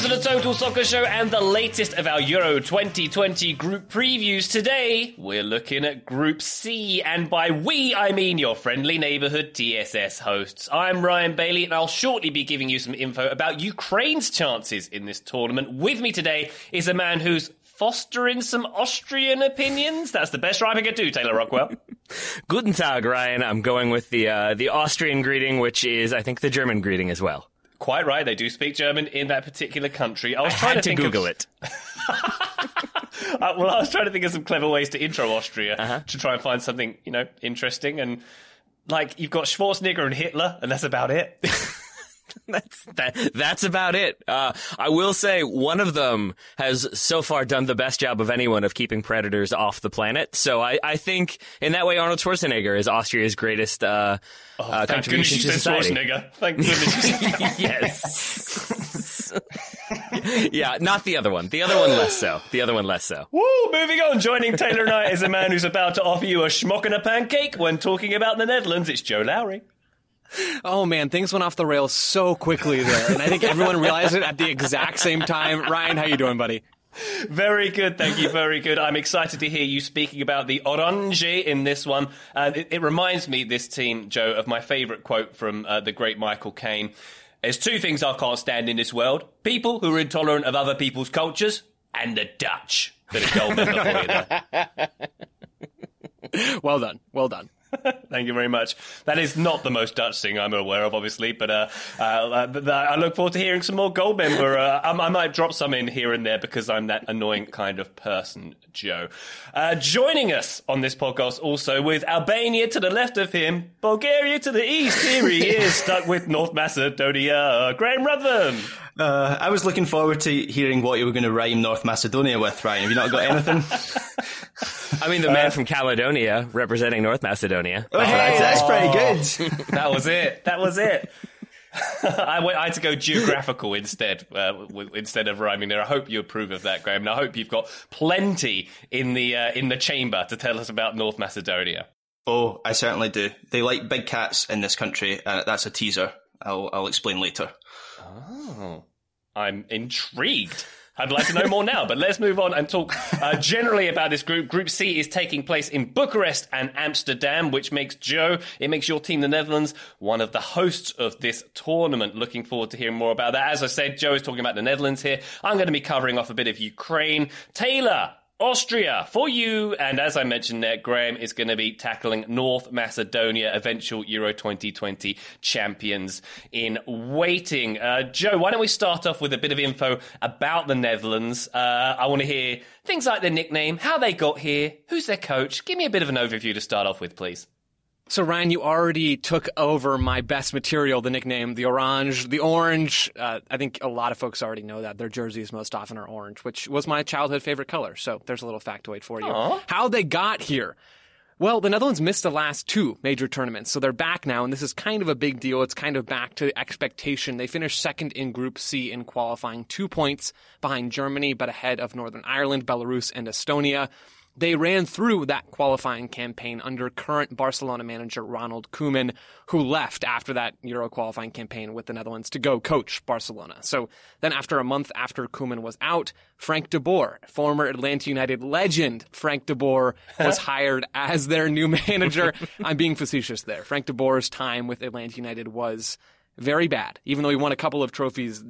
to the Total Soccer Show and the latest of our Euro 2020 group previews. Today, we're looking at Group C, and by we, I mean your friendly neighbourhood TSS hosts. I'm Ryan Bailey, and I'll shortly be giving you some info about Ukraine's chances in this tournament. With me today is a man who's fostering some Austrian opinions. That's the best rhyme I could do, Taylor Rockwell. Guten Tag, Ryan. I'm going with the Austrian greeting, which is, I think, the German greeting as well. Quite right, they do speak German in that particular country. I had to Google it. I was trying to think of some clever ways to intro Austria to try and find something, interesting. And, you've got Schwarzenegger and Hitler, and that's about it. That's about it. I will say one of them has so far done the best job of anyone of keeping predators off the planet. So I think in that way Arnold Schwarzenegger is Austria's greatest contribution to society. Schwarzenegger. Thank goodness. Yes. Yeah, not the other one. The other one less so. Woo! Moving on. Joining Taylor and I is a man who's about to offer you a schmock and a pancake when talking about the Netherlands. It's Joe Lowry. Oh, man, things went off the rails so quickly there, and I think everyone realized it at the exact same time. Ryan, how you doing, buddy? Very good, thank you, very good. I'm excited to hear you speaking about the Orange in this one. It reminds me, this team, Joe, of my favourite quote from the great Michael Caine. There's two things I can't stand in this world. People who are intolerant of other people's cultures, and the Dutch. Bit of gold member for you there. Well done, well done. Thank you very much. That is not the most Dutch thing I'm aware of, obviously, but I look forward to hearing some more Goldmember. I might drop some in here and there because I'm that annoying kind of person, Joe. Joining us on this podcast also with Albania to the left of him, Bulgaria to the east. Here he is, stuck with North Macedonia, Graham Ruthven. I was looking forward to hearing what you were going to rhyme North Macedonia with, Ryan. Have you not got anything? I mean, the man from Caledonia representing North Macedonia. Oh, hey, that's pretty good. That was it. I had to go geographical instead of rhyming there. I hope you approve of that, Graham. And I hope you've got plenty in the chamber to tell us about North Macedonia. Oh, I certainly do. They like big cats in this country, and that's a teaser. I'll explain later. Oh, I'm intrigued. I'd like to know more now, but let's move on and talk generally about this group. Group C is taking place in Bucharest and Amsterdam, which makes your team, the Netherlands, one of the hosts of this tournament. Looking forward to hearing more about that. As I said, Joe is talking about the Netherlands here. I'm going to be covering off a bit of Ukraine. Taylor, Austria for you, and as I mentioned there, Graham is going to be tackling North Macedonia, eventual Euro 2020 champions in waiting. Joe, why don't we start off with a bit of info about the Netherlands? I want to hear things like their nickname, how they got here, who's their coach. Give me a bit of an overview to start off with, please. So, Ryan, you already took over my best material, the nickname, the Orange. The Orange, I think a lot of folks already know that. Their jerseys most often are orange, which was my childhood favorite color. So there's a little factoid for you. Aww. How they got here. Well, the Netherlands missed the last two major tournaments, so they're back now, and this is kind of a big deal. It's kind of back to expectation. They finished second in Group C in qualifying, 2 points behind Germany, but ahead of Northern Ireland, Belarus, and Estonia. They ran through that qualifying campaign under current Barcelona manager Ronald Koeman, who left after that Euro qualifying campaign with the Netherlands to go coach Barcelona. So then after a month after Koeman was out, Frank de Boer, former Atlanta United legend Frank de Boer, was hired as their new manager. I'm being facetious there. Frank de Boer's time with Atlanta United was very bad. Even though he won a couple of trophies,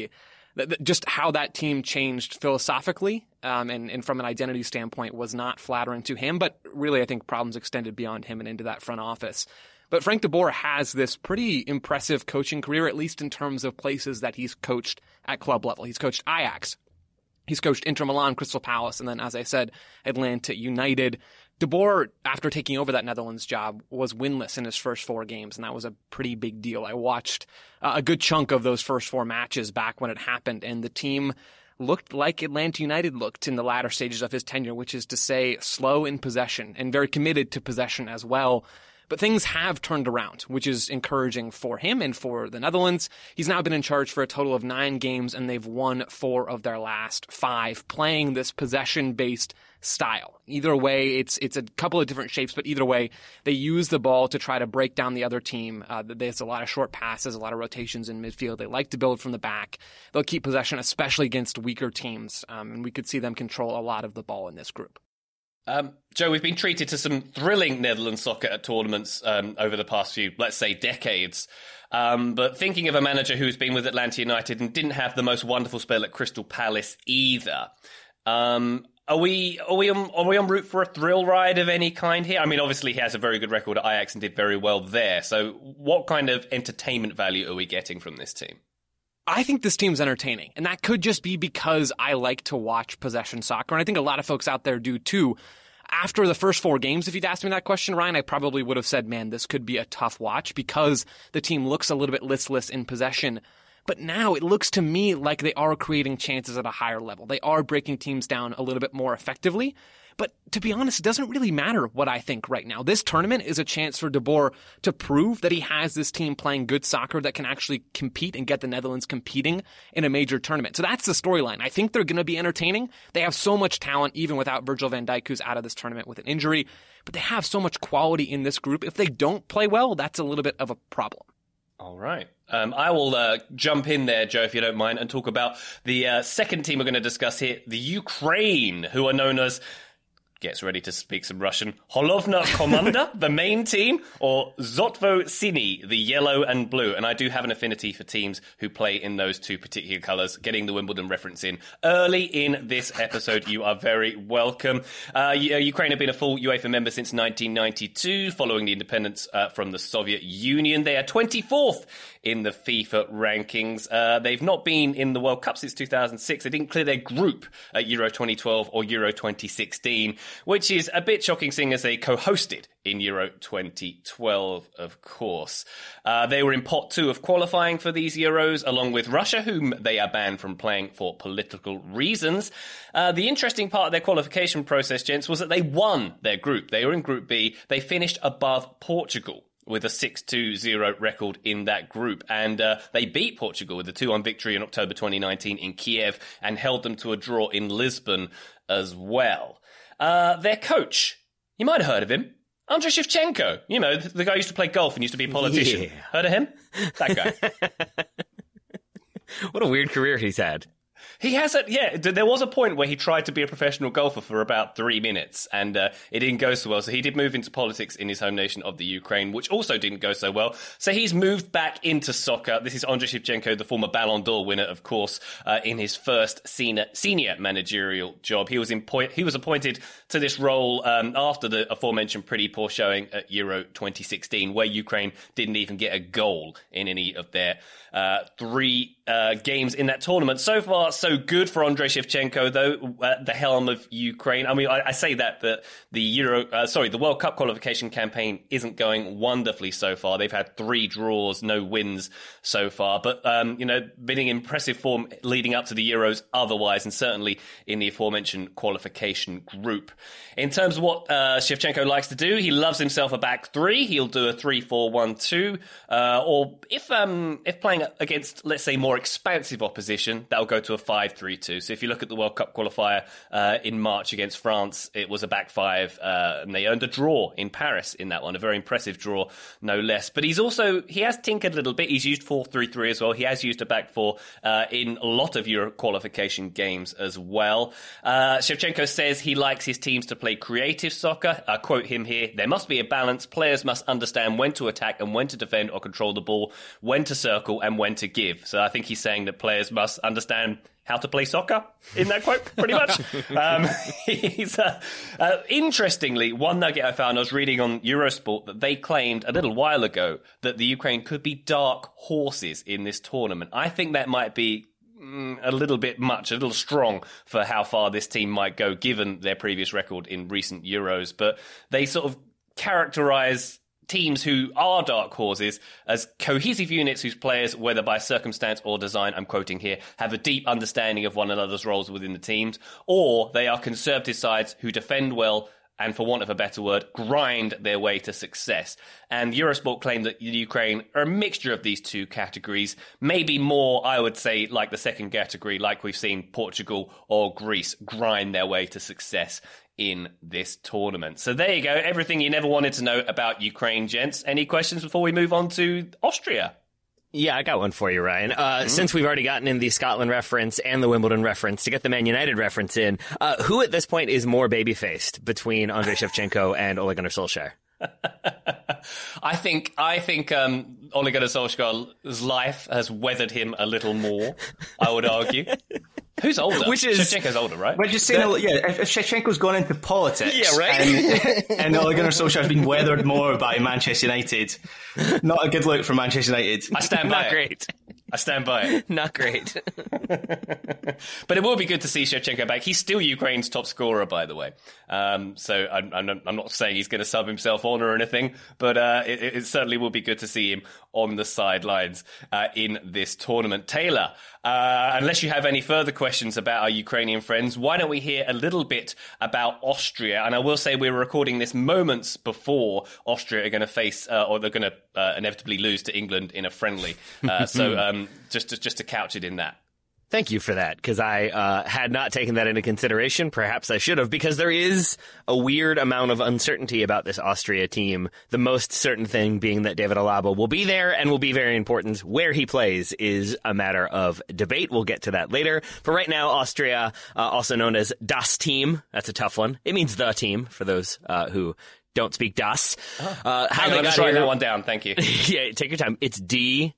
just how that team changed philosophically and from an identity standpoint was not flattering to him. But really, I think problems extended beyond him and into that front office. But Frank de Boer has this pretty impressive coaching career, at least in terms of places that he's coached at club level. He's coached Ajax. He's coached Inter Milan, Crystal Palace, and then, as I said, Atlanta United. De Boer, after taking over that Netherlands job, was winless in his first 4 games, and that was a pretty big deal. I watched a good chunk of those first 4 matches back when it happened, and the team looked like Atlanta United looked in the latter stages of his tenure, which is to say slow in possession and very committed to possession as well. But things have turned around, which is encouraging for him and for the Netherlands. He's now been in charge for a total of 9 games, and they've won 4 of their last 5, playing this possession-based style. Either way, it's a couple of different shapes, but either way, they use the ball to try to break down the other team. There's a lot of short passes, a lot of rotations in midfield. They like to build from the back. They'll keep possession, especially against weaker teams, and we could see them control a lot of the ball in this group. Joe, we've been treated to some thrilling Netherlands soccer at tournaments over the past few, let's say, decades. But thinking of a manager who's been with Atlanta United and didn't have the most wonderful spell at Crystal Palace either, are we en route for a thrill ride of any kind here? I mean, obviously he has a very good record at Ajax and did very well there. So what kind of entertainment value are we getting from this team? I think this team's entertaining, and that could just be because I like to watch possession soccer, and I think a lot of folks out there do too. After the first 4 games, if you'd asked me that question, Ryan, I probably would have said, man, this could be a tough watch because the team looks a little bit listless in possession. But now it looks to me like they are creating chances at a higher level. They are breaking teams down a little bit more effectively. But to be honest, it doesn't really matter what I think right now. This tournament is a chance for De Boer to prove that he has this team playing good soccer that can actually compete and get the Netherlands competing in a major tournament. So that's the storyline. I think they're going to be entertaining. They have so much talent, even without Virgil van Dijk, who's out of this tournament with an injury. But they have so much quality in this group. If they don't play well, that's a little bit of a problem. All right. I will jump in there, Joe, if you don't mind, and talk about the second team we're going to discuss here, the Ukraine, who are known as, gets ready to speak some Russian, Holovna Komanda, the main team, or Zotvo Sini, the yellow and blue. And I do have an affinity for teams who play in those 2 particular colours. Getting the Wimbledon reference in early in this episode, you are very welcome. Ukraine have been a full UEFA member since 1992, following the independence from the Soviet Union. They are 24th in the FIFA rankings. They've not been in the World Cup since 2006. They didn't clear their group at Euro 2012 or Euro 2016. Which is a bit shocking, seeing as they co-hosted in Euro 2012, of course. They were in pot 2 of qualifying for these Euros, along with Russia, whom they are banned from playing for political reasons. The interesting part of their qualification process, gents, was that they won their group. They were in Group B. They finished above Portugal with a 6-2-0 record in that group. And they beat Portugal with a 2-1 victory in October 2019 in Kiev and held them to a draw in Lisbon as well. Their coach, you might have heard of him, Andrei Shevchenko. You know, the guy who used to play golf and used to be a politician. Yeah. Heard of him? That guy. What a weird career he's had. He has there was a point where he tried to be a professional golfer for about 3 minutes, and it didn't go so well. So he did move into politics in his home nation of the Ukraine, which also didn't go so well. So he's moved back into soccer. This is Andrei Shevchenko, the former Ballon d'Or winner, of course, in his first senior managerial job. He was appointed to this role after the aforementioned pretty poor showing at Euro 2016, where Ukraine didn't even get a goal in any of their 3 games in that tournament. So far, so good for Andrei Shevchenko, though, at the helm of Ukraine. I mean, I say that the World Cup qualification campaign isn't going wonderfully so far. They've had 3 draws, no wins so far, but, been in impressive form leading up to the Euros otherwise, and certainly in the aforementioned qualification group. In terms of what Shevchenko likes to do, he loves himself a back 3. He'll do a 3-4-1-2, or if playing against, let's say, more expansive opposition, that'll go to a 5-3-2. So if you look at the World Cup qualifier in March against France, it was a back 5, and they earned a draw in Paris in that one, a very impressive draw, no less. But he has tinkered a little bit. He's used 4-3-3 as well. He has used a back 4 in a lot of Euro qualification games as well. Shevchenko says he likes his teams to play creative soccer. I quote him here: "There must be a balance. Players must understand when to attack and when to defend or control the ball, when to circle and when to give." So I think he's saying that players must understand how to play soccer in that quote, pretty much. Interestingly, one nugget I found, I was reading on Eurosport that they claimed a little while ago that the Ukraine could be dark horses in this tournament. I think that might be a little bit much, a little strong for how far this team might go given their previous record in recent Euros. But they sort of characterize teams who are dark horses as cohesive units whose players, whether by circumstance or design, I'm quoting here, have a deep understanding of one another's roles within the teams, or they are conservative sides who defend well and, for want of a better word, grind their way to success. And Eurosport claimed that Ukraine are a mixture of these two categories, maybe more, I would say, like the second category, like we've seen Portugal or Greece grind their way to success in this tournament. So there you go, everything you never wanted to know about Ukraine, gents. Any questions before we move on to Austria? Yeah, I got one for you, Ryan. Since we've already gotten in the Scotland reference and the Wimbledon reference, to get the Man United reference in, who at this point is more baby-faced between Andrei Shevchenko and Ole Gunnar Solskjaer? I think Ole Gunnar Solskjaer's life has weathered him a little more, I would argue. Who's older? Shevchenko's older, right? We're just saying, if Shevchenko's gone into politics, yeah, right? and Ole Gunnar Solskjaer's been weathered more by Manchester United, not a good look for Manchester United. I stand by Not great. I stand by it. Not great. But it will be good to see Shevchenko back. He's still Ukraine's top scorer, by the way. So I'm not saying he's going to sub himself on or anything, but it certainly will be good to see him on the sidelines in this tournament. Taylor, unless you have any further questions about our Ukrainian friends, why don't we hear a little bit about Austria? And I will say we're recording this moments before Austria are going to face, or they're going to inevitably lose to England in a friendly. So just to couch it in that. Thank you for that, because I had not taken that into consideration. Perhaps I should have, because there is a weird amount of uncertainty about this Austria team. The most certain thing being that David Alaba will be there and will be very important. Where he plays is a matter of debate. We'll get to that later. But right now, Austria, also known as Das Team, that's a tough one. It means the team, for those who don't speak Das. How they got write that one down, thank you. Yeah, take your time. It's D-A-S.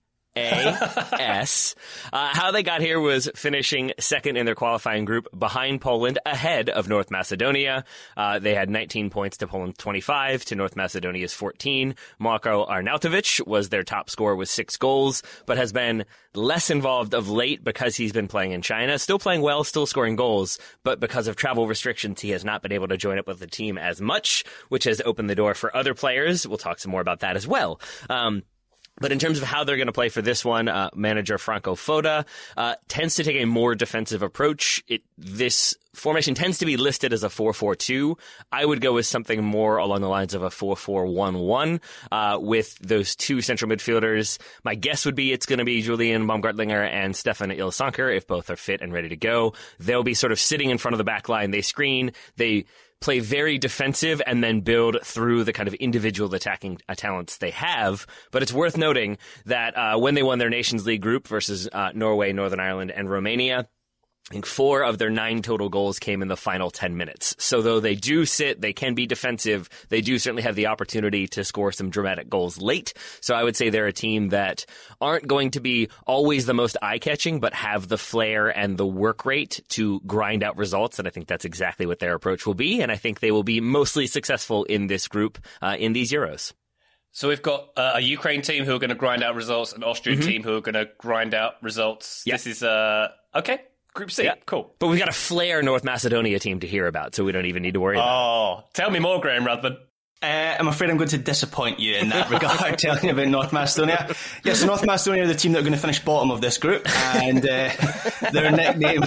How they got here was finishing second in their qualifying group behind Poland, ahead of North Macedonia. They had 19 points to Poland's 25, to North Macedonia's 14. Marko Arnautovic was their top scorer with 6 goals, but has been less involved of late because he's been playing in China. Still playing well, still scoring goals, but because of travel restrictions, he has not been able to join up with the team as much, which has opened the door for other players. We'll talk some more about that as well. But in terms of how they're going to play for this one, manager Franco Foda tends to take a more defensive approach. This formation tends to be listed as a 4-4-2. I would go with something more along the lines of a 4-4-1-1 with those two central midfielders. My guess would be it's going to be Julian Baumgartlinger and Stefan Ilsanker, if both are fit and ready to go. They'll be sort of sitting in front of the back line. They screen, they play very defensive and then build through the kind of individual attacking talents they have. But it's worth noting that when they won their Nations League group versus Norway, Northern Ireland, and Romania, I think 4 of their 9 total goals came in the final 10 minutes. So though they do sit, they can be defensive, they do certainly have the opportunity to score some dramatic goals late. So I would say they're a team that aren't going to be always the most eye-catching, but have the flair and the work rate to grind out results. And I think that's exactly what their approach will be. And I think they will be mostly successful in this group in these Euros. So we've got a Ukraine team who are going to grind out results, an Austrian team who are going to grind out results. Yep. This is, okay. Group C, cool. But we've got a flair North Macedonia team to hear about, so we don't even need to worry about it. Oh, tell me more, Graham Ruthven. I'm afraid I'm going to disappoint you in that regard, telling you about North Macedonia. Yes, North Macedonia are the team that are going to finish bottom of this group, and their nickname...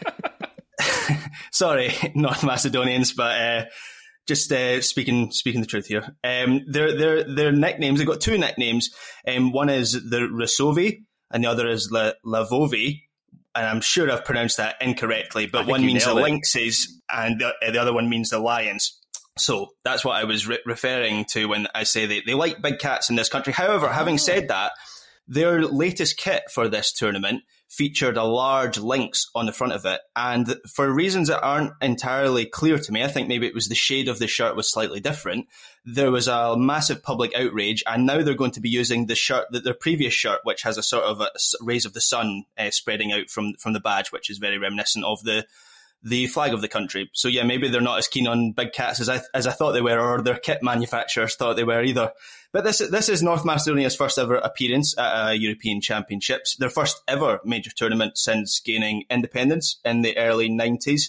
Sorry, North Macedonians, but just speaking the truth here. Their nicknames, they've got 2 nicknames. One is the Rasovi, and the other is Lavovi. And I'm sure I've pronounced that incorrectly, but one means the lynxes and the other one means the lions. So that's what I was referring to when I say they like big cats in this country. However, having said that, their latest kit for this tournament featured a large lynx on the front of it. And for reasons that aren't entirely clear to me, I think maybe it was the shade of the shirt was slightly different. There was a massive public outrage, and now they're going to be using the shirt, their previous shirt, which has a sort of a rays of the sun spreading out from the badge, which is very reminiscent of the flag of the country. So yeah, maybe they're not as keen on big cats as I thought they were, or their kit manufacturers thought they were either. But this is North Macedonia's first ever appearance at European Championships, their first ever major tournament since gaining independence in the early 90s.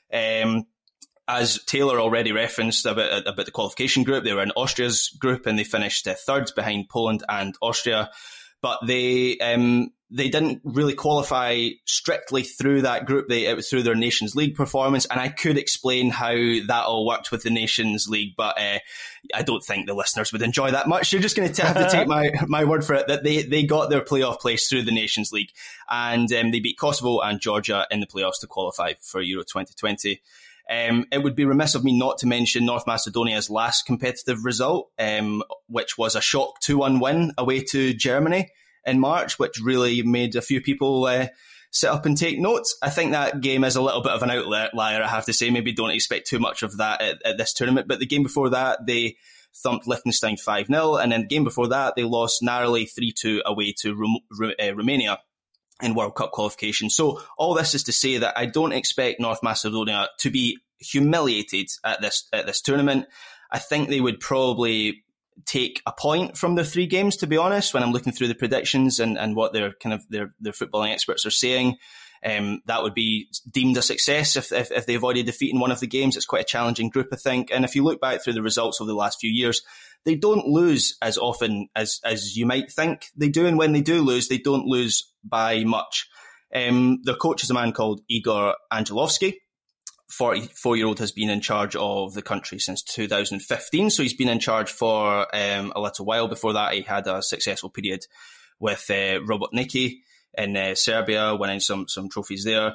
As Taylor already referenced about the qualification group, they were in Austria's group and they finished third behind Poland and Austria. But they they didn't really qualify strictly through that group. It was through their Nations League performance, and I could explain how that all worked with the Nations League, but I don't think the listeners would enjoy that much. You're just going to have to take my word for it that they got their playoff place through the Nations League, and they beat Kosovo and Georgia in the playoffs to qualify for Euro 2020. It would be remiss of me not to mention North Macedonia's last competitive result, which was a shock 2-1 win away to Germany in March, which really made a few people sit up and take notes. I think that game is a little bit of an outlier, I have to say. Maybe don't expect too much of that at this tournament. But the game before that, they thumped Liechtenstein 5-0. And then the game before that, they lost narrowly 3-2 away to Romania in World Cup qualification. So all this is to say that I don't expect North Macedonia to be humiliated at this tournament. I think they would probably take a point from their 3 games, to be honest, when I'm looking through the predictions and what their footballing experts are saying. That would be deemed a success if they avoided defeat in one of the games. It's quite a challenging group, I think. And if you look back through the results over the last few years, they don't lose as often as you might think they do. And when they do lose, they don't lose by much. Their coach is a man called Igor Angelovski. 44-year-old has been in charge of the country since 2015, so he's been in charge for a little while. Before that, he had a successful period with Robotniki in Serbia, winning some trophies there.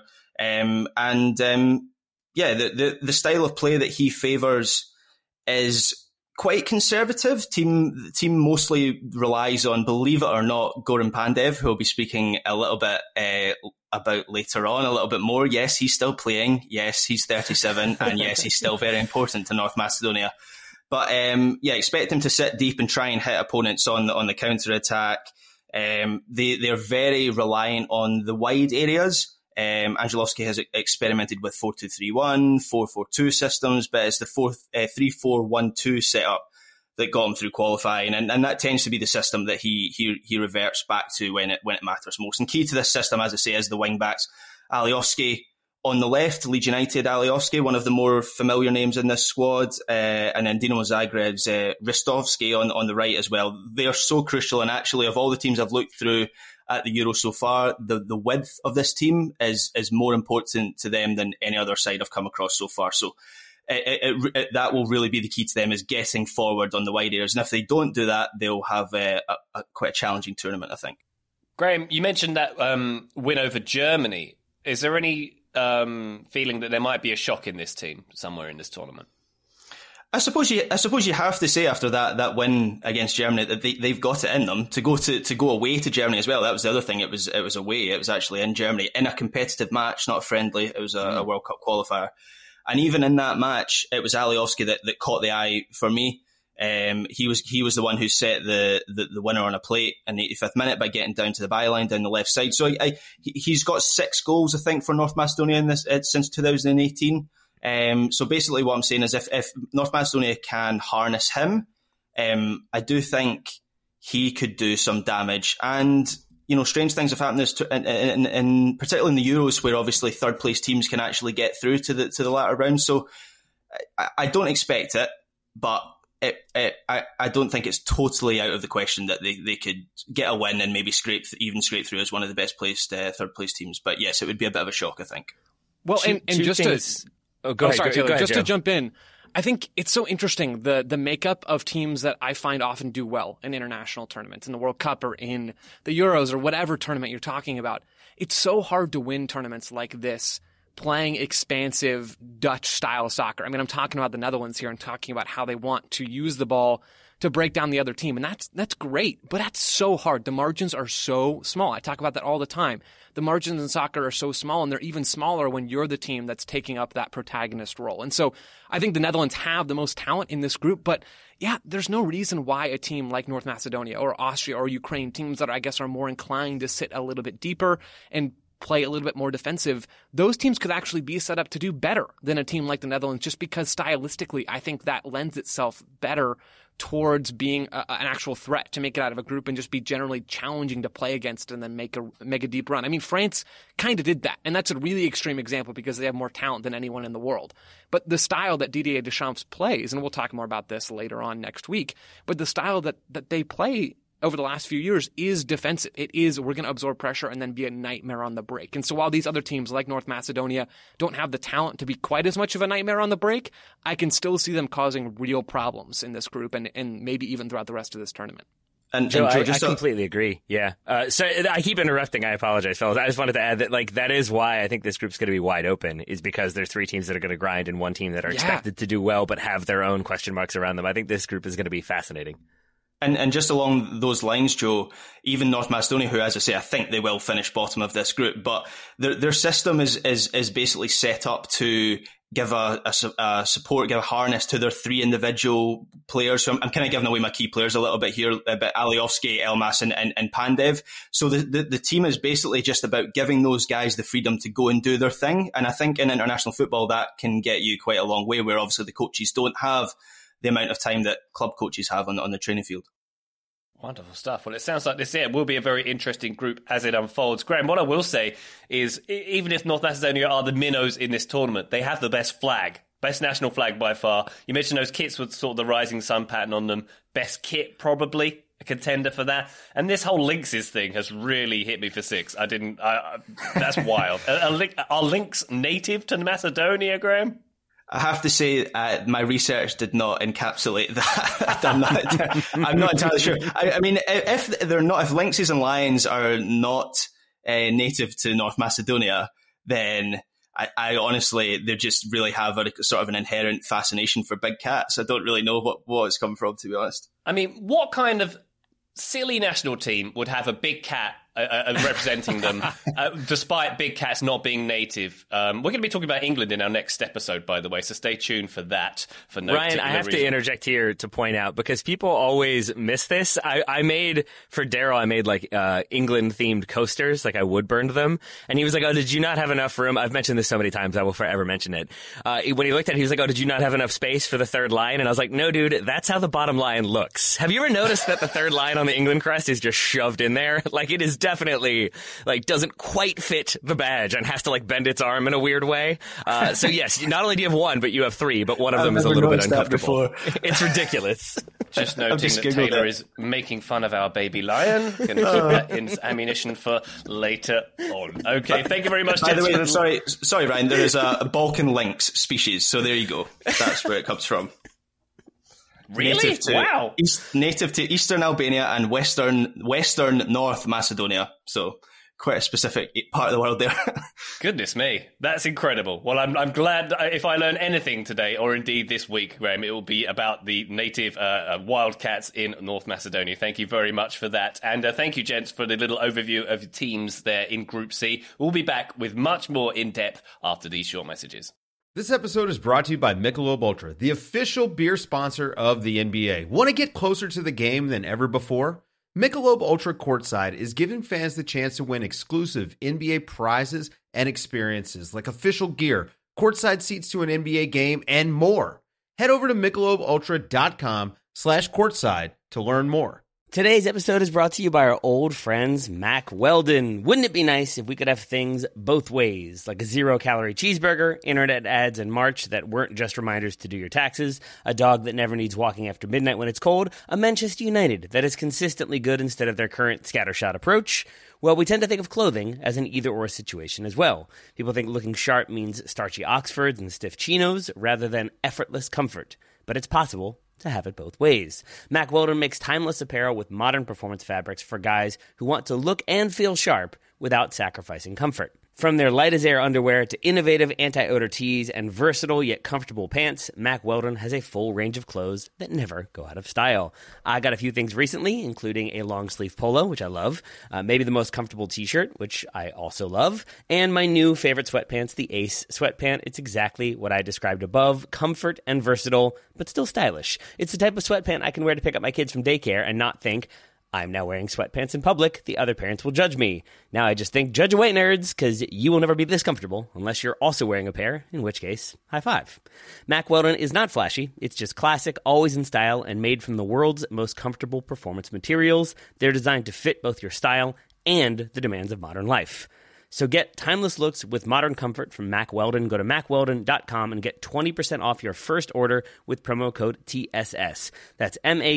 The style of play that he favours is quite conservative. Team mostly relies on, believe it or not, Goran Pandev, who will be speaking a little bit about later on, a little bit more. Yes, he's still playing. Yes, he's 37. And yes, he's still very important to North Macedonia. But expect him to sit deep and try and hit opponents on the counter-attack. They're very reliant on the wide areas. Angelovski has experimented with 4-2-3-1, 4-4-2 systems, but it's the 3-4-1-2 setup that got him through qualifying, and that tends to be the system that he reverts back to when it matters most. And key to this system, as I say, is the wing backs. Alioski on the left, Leeds United Alioski, one of the more familiar names in this squad, and then Dinamo Zagreb's Ristovski on the right as well. They are so crucial, and actually, of all the teams I've looked through at the Euro so far, the width of this team is more important to them than any other side I've come across so far. So that will really be the key to them, is getting forward on the wide areas. And if they don't do that, they'll have quite a challenging tournament, I think. Graham, you mentioned that win over Germany. Is there any feeling that there might be a shock in this team somewhere in this tournament? I suppose you have to say after that win against Germany that they've got it in them to go away to Germany as well. That was the other thing. It was away. It was actually in Germany in a competitive match, not a friendly. It was a World Cup qualifier. And even in that match, it was Alioski that caught the eye for me. He was the one who set the winner on a plate in the 85th minute by getting down to the byline down the left side. So he's got 6 goals, I think, for North Macedonia in this since 2018. So basically what I'm saying is if North Macedonia can harness him, I do think he could do some damage. And strange things have happened in particularly in the Euros, where obviously third place teams can actually get through to the latter round. So I don't expect it, but I don't think it's totally out of the question that they could get a win and maybe scrape through as one of the best placed third place teams. But yes, it would be a bit of a shock, I think. Well, and just to Taylor, just to jump in, I think it's so interesting, the makeup of teams that I find often do well in international tournaments, in the World Cup or in the Euros or whatever tournament you're talking about. It's so hard to win tournaments like this playing expansive Dutch-style soccer. I mean, I'm talking about the Netherlands here and talking about how they want to use the ball to break down the other team. And that's great, but that's so hard. The margins are so small. I talk about that all the time. The margins in soccer are so small, and they're even smaller when you're the team that's taking up that protagonist role. And so I think the Netherlands have the most talent in this group, but yeah, there's no reason why a team like North Macedonia or Austria or Ukraine, teams that I guess are more inclined to sit a little bit deeper and play a little bit more defensive, those teams could actually be set up to do better than a team like the Netherlands, just because stylistically, I think that lends itself better towards being an actual threat to make it out of a group and just be generally challenging to play against and then make a deep run. I mean, France kind of did that, and that's a really extreme example because they have more talent than anyone in the world. But the style that Didier Deschamps plays, and we'll talk more about this later on next week, but the style that they play over the last few years is defensive. It is, we're going to absorb pressure and then be a nightmare on the break. And so while these other teams like North Macedonia don't have the talent to be quite as much of a nightmare on the break, I can still see them causing real problems in this group and maybe even throughout the rest of this tournament. And Joe, I completely agree. Yeah. So I keep interrupting. I apologize, fellas. I just wanted to add that, like, that is why I think this group's going to be wide open, is because there's 3 teams that are going to grind and 1 team that are expected to do well but have their own question marks around them. I think this group is going to be fascinating. And just along those lines, Joe, even North Macedonia, who, as I say, I think they will finish bottom of this group, but their system is basically set up to give a support, give a harness to their 3 individual players. So I'm kind of giving away my key players a little bit here, about Alioski, Elmas, and Pandev. So the team is basically just about giving those guys the freedom to go and do their thing. And I think in international football, that can get you quite a long way, where obviously the coaches don't have the amount of time that club coaches have on the training field. Wonderful stuff. Well, it sounds like this will be a very interesting group as it unfolds. Graham, what I will say is, even if North Macedonia are the minnows in this tournament, they have the best flag, best national flag by far. You mentioned those kits with sort of the rising sun pattern on them. Best kit, probably a contender for that. And this whole Lynxes thing has really hit me for 6. That's wild. Are Lynx native to Macedonia, Graham? I have to say, my research did not encapsulate that. I'm not entirely sure. I mean, if lynxes and lions are not native to North Macedonia, then I honestly, they just really have a sort of an inherent fascination for big cats. I don't really know what it's come from, to be honest. I mean, what kind of silly national team would have a big cat representing them, despite big cats not being native? We're going to be talking about England in our next episode, by the way, so stay tuned for that. For no Ryan, I have to interject here to point out, because people always miss this. I made, for Daryl, like England-themed coasters, like I wood-burned them, and he was like, oh, did you not have enough room? I've mentioned this so many times, I will forever mention it. When he looked at it, he was like, oh, did you not have enough space for the third line? And I was like, no, dude, that's how the bottom line looks. Have you ever noticed that the third line on the England crest is just shoved in there? Like, it is definitely, like, doesn't quite fit the badge and has to, like, bend its arm in a weird way. So yes, not only do you have 1, but you have 3, but one of them is a little bit uncomfortable. It's ridiculous. Just noting that Taylor is making fun of our baby lion. Going to keep that in ammunition for later on. Okay, thank you very much. By the way, sorry, Ryan, there is a Balkan lynx species, so there you go. That's where it comes from. Really? Wow. Native to Eastern Albania and Western North Macedonia. So quite a specific part of the world there. Goodness me. That's incredible. Well, I'm glad if I learn anything today, or indeed this week, Graham, it will be about the native wildcats in North Macedonia. Thank you very much for that. And thank you, gents, for the little overview of your teams there in Group C. We'll be back with much more in depth after these short messages. This episode is brought to you by Michelob Ultra, the official beer sponsor of the NBA. Want to get closer to the game than ever before? Michelob Ultra Courtside is giving fans the chance to win exclusive NBA prizes and experiences like official gear, courtside seats to an NBA game, and more. Head over to MichelobUltra.com/courtside to learn more. Today's episode is brought to you by our old friends, Mack Weldon. Wouldn't it be nice if we could have things both ways, like a 0-calorie cheeseburger, internet ads in March that weren't just reminders to do your taxes, a dog that never needs walking after midnight when it's cold, a Manchester United that is consistently good instead of their current scattershot approach? Well, we tend to think of clothing as an either-or situation as well. People think looking sharp means starchy Oxfords and stiff chinos rather than effortless comfort. But it's possible to have it both ways. Mack Weldon makes timeless apparel with modern performance fabrics for guys who want to look and feel sharp without sacrificing comfort. From their light-as-air underwear to innovative anti-odor tees and versatile yet comfortable pants, Mack Weldon has a full range of clothes that never go out of style. I got a few things recently, including a long-sleeve polo, which I love, maybe the most comfortable t-shirt, which I also love, and my new favorite sweatpants, the Ace sweatpant. It's exactly what I described above, comfort and versatile, but still stylish. It's the type of sweatpant I can wear to pick up my kids from daycare and not think, I'm now wearing sweatpants in public, the other parents will judge me. Now I just think, judge away, nerds, because you will never be this comfortable unless you're also wearing a pair, in which case, high five. Mack Weldon is not flashy. It's just classic, always in style, and made from the world's most comfortable performance materials. They're designed to fit both your style and the demands of modern life. So get timeless looks with modern comfort from Mack Weldon. Go to mackweldon.com and get 20% off your first order with promo code TSS. That's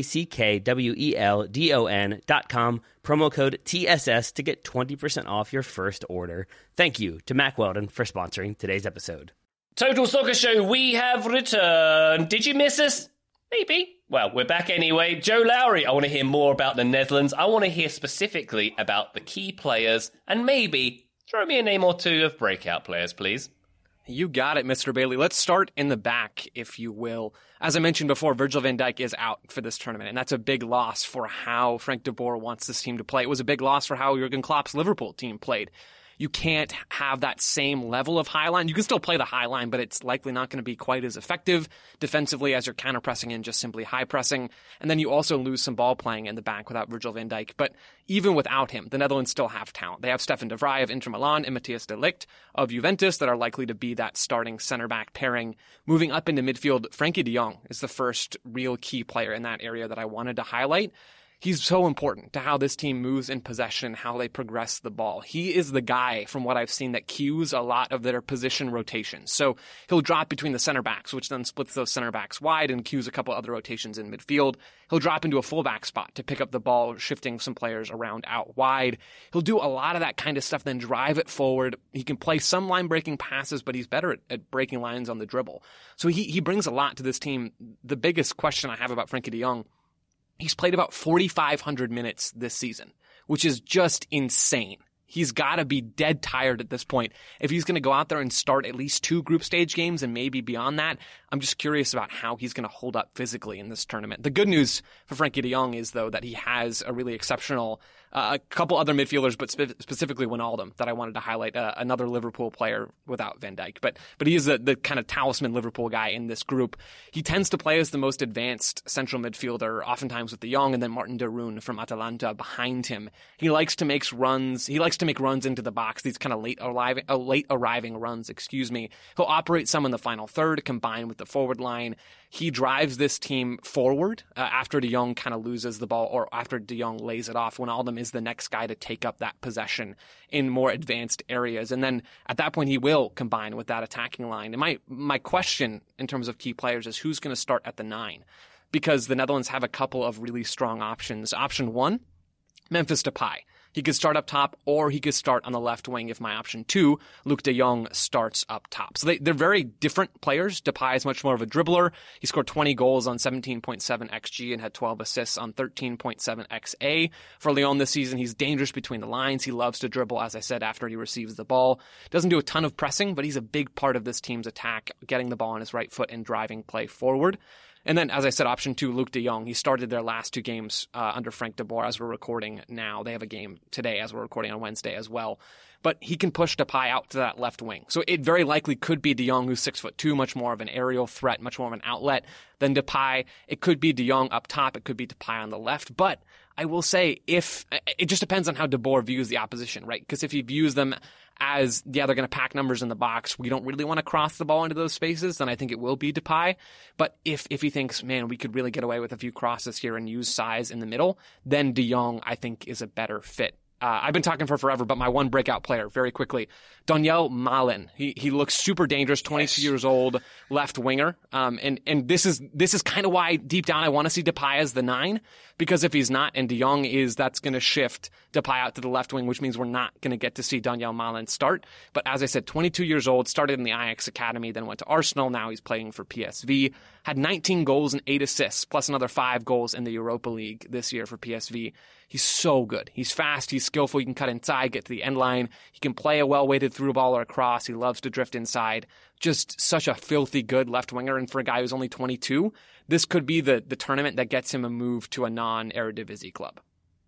MackWeldon.com, promo code TSS to get 20% off your first order. Thank you to Mack Weldon for sponsoring today's episode. Total Soccer Show, we have returned. Did you miss us? Maybe. Well, we're back anyway. Joe Lowry, I want to hear more about the Netherlands. I want to hear specifically about the key players, and maybe throw me a name or two of breakout players, please. You got it, Mr. Bailey. Let's start in the back, if you will. As I mentioned before, Virgil van Dijk is out for this tournament, and that's a big loss for how Frank de Boer wants this team to play. It was a big loss for how Jurgen Klopp's Liverpool team played. You can't have that same level of high line. You can still play the high line, but it's likely not going to be quite as effective defensively as you're counter-pressing and just simply high-pressing. And then you also lose some ball playing in the back without Virgil van Dijk. But even without him, the Netherlands still have talent. They have Stefan de Vrij of Inter Milan and Matthias de Ligt of Juventus that are likely to be that starting center-back pairing. Moving up into midfield, Frenkie de Jong is the first real key player in that area that I wanted to highlight. He's so important to how this team moves in possession, how they progress the ball. He is the guy, from what I've seen, that cues a lot of their position rotations. So he'll drop between the center backs, which then splits those center backs wide and cues a couple other rotations in midfield. He'll drop into a fullback spot to pick up the ball, shifting some players around out wide. He'll do a lot of that kind of stuff, then drive it forward. He can play some line-breaking passes, but he's better at breaking lines on the dribble. So he brings a lot to this team. The biggest question I have about Frenkie de Jong, he's played about 4,500 minutes this season, which is just insane. He's got to be dead tired at this point. If he's going to go out there and start at least 2 group stage games and maybe beyond that, I'm just curious about how he's going to hold up physically in this tournament. The good news for Frenkie de Jong is, though, that he has a really exceptional a couple other midfielders, but specifically Wijnaldum, that I wanted to highlight, another Liverpool player without Van Dijk. But he is the kind of talisman Liverpool guy in this group. He tends to play as the most advanced central midfielder, oftentimes with de Jong and then Martin de Roon from Atalanta behind him. He likes to make runs into the box, these kind of late arriving runs, He'll operate some in the final third, combined with the forward line. He drives this team forward after de Jong kind of loses the ball, or after de Jong lays it off. Wijnaldum is the next guy to take up that possession in more advanced areas. And then at that point, he will combine with that attacking line. And my question in terms of key players is who's going to start at the 9? Because the Netherlands have a couple of really strong options. Option 1, Memphis Depay. He could start up top, or he could start on the left wing if my option 2, Luuk de Jong, starts up top. So they're very different players. Depay is much more of a dribbler. He scored 20 goals on 17.7 XG and had 12 assists on 13.7 XA. For Lyon this season, he's dangerous between the lines. He loves to dribble, as I said, after he receives the ball. Doesn't do a ton of pressing, but he's a big part of this team's attack, getting the ball on his right foot and driving play forward. And then, as I said, option 2, Luuk de Jong. He started their last 2 games under Frank de Boer as we're recording now. They have a game today as we're recording on Wednesday as well. But he can push Depay out to that left wing. So it very likely could be de Jong, who's 6'2", much more of an aerial threat, much more of an outlet than Depay. It could be de Jong up top. It could be Depay on the left. But I will say, it just depends on how de Boer views the opposition, right? Because if he views them as, they're going to pack numbers in the box, we don't really want to cross the ball into those spaces, then I think it will be Depay. But if he thinks, man, we could really get away with a few crosses here and use size in the middle, then de Jong, I think, is a better fit. I've been talking for forever, but my one breakout player, very quickly, Donyell Malen. He looks super dangerous, 22 years old, left winger. And this is kind of why deep down I want to see Depay as the 9, because if he's not and de Jong is, that's going to shift Depay out to the left wing, which means we're not going to get to see Donyell Malen start. But as I said, 22 years old, started in the Ajax Academy, then went to Arsenal. Now he's playing for PSV. Had 19 goals and 8 assists, plus another 5 goals in the Europa League this year for PSV. He's so good. He's fast. He's skillful. He can cut inside, get to the end line. He can play a well-weighted through ball or across. He loves to drift inside. Just such a filthy good left winger. And for a guy who's only 22, this could be the tournament that gets him a move to a non-Eredivisie club.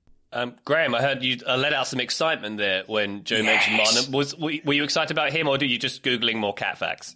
Graham, I heard you let out some excitement there when Joe mentioned Malen. Were you excited about him, or are you just Googling more cat facts?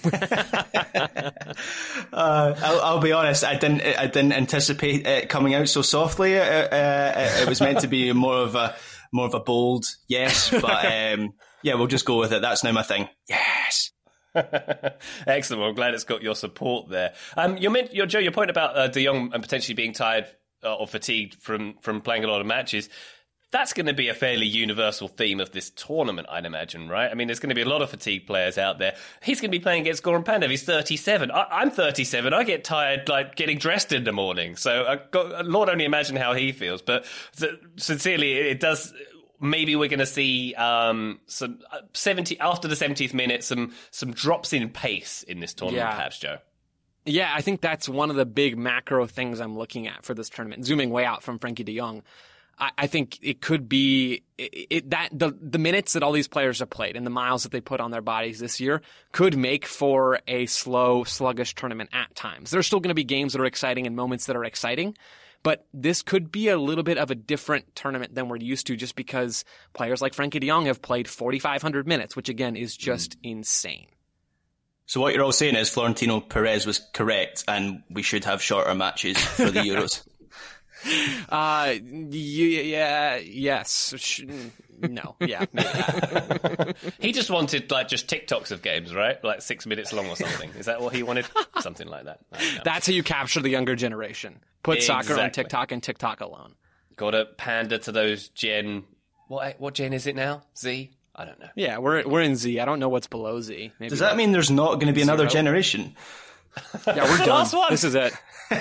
I'll be honest. I didn't anticipate it coming out so softly. It was meant to be more of a bold yes, but we'll just go with it. That's now my thing. Yes. Excellent. Well, I'm glad it's got your support there. Joe, your point about de Jong and potentially being tired or fatigued from playing a lot of matches. That's going to be a fairly universal theme of this tournament, I'd imagine, right? I mean, there's going to be a lot of fatigue players out there. He's going to be playing against Goran Pandev. He's 37. I'm 37. I get tired, like, getting dressed in the morning. So, Lord only imagine how he feels. But sincerely, it does... Maybe we're going to see some 70 after the 70th minute, some drops in pace in this tournament, perhaps, Joe. Yeah, I think that's one of the big macro things I'm looking at for this tournament. Zooming way out from Frankie de Jong, I think it could be that the minutes that all these players have played and the miles that they put on their bodies this year could make for a slow, sluggish tournament at times. There's still going to be games that are exciting and moments that are exciting, but this could be a little bit of a different tournament than we're used to just because players like Frankie de Jong have played 4,500 minutes, which again is just insane. So what you're all saying is Florentino Perez was correct and we should have shorter matches for the Euros. Yes. No. Yeah. He just wanted just TikToks of games, right? Like 6 minutes long or something. Is that what he wanted? Something like that. That's how you capture the younger generation. Put soccer on TikTok and TikTok alone. Got to pander to those Gen... What Gen is it now? Z? I don't know. Yeah, we're in Z. I don't know what's below Z. Maybe Does that mean there's not going to be another generation? Yeah, we're done. Last one. This is it.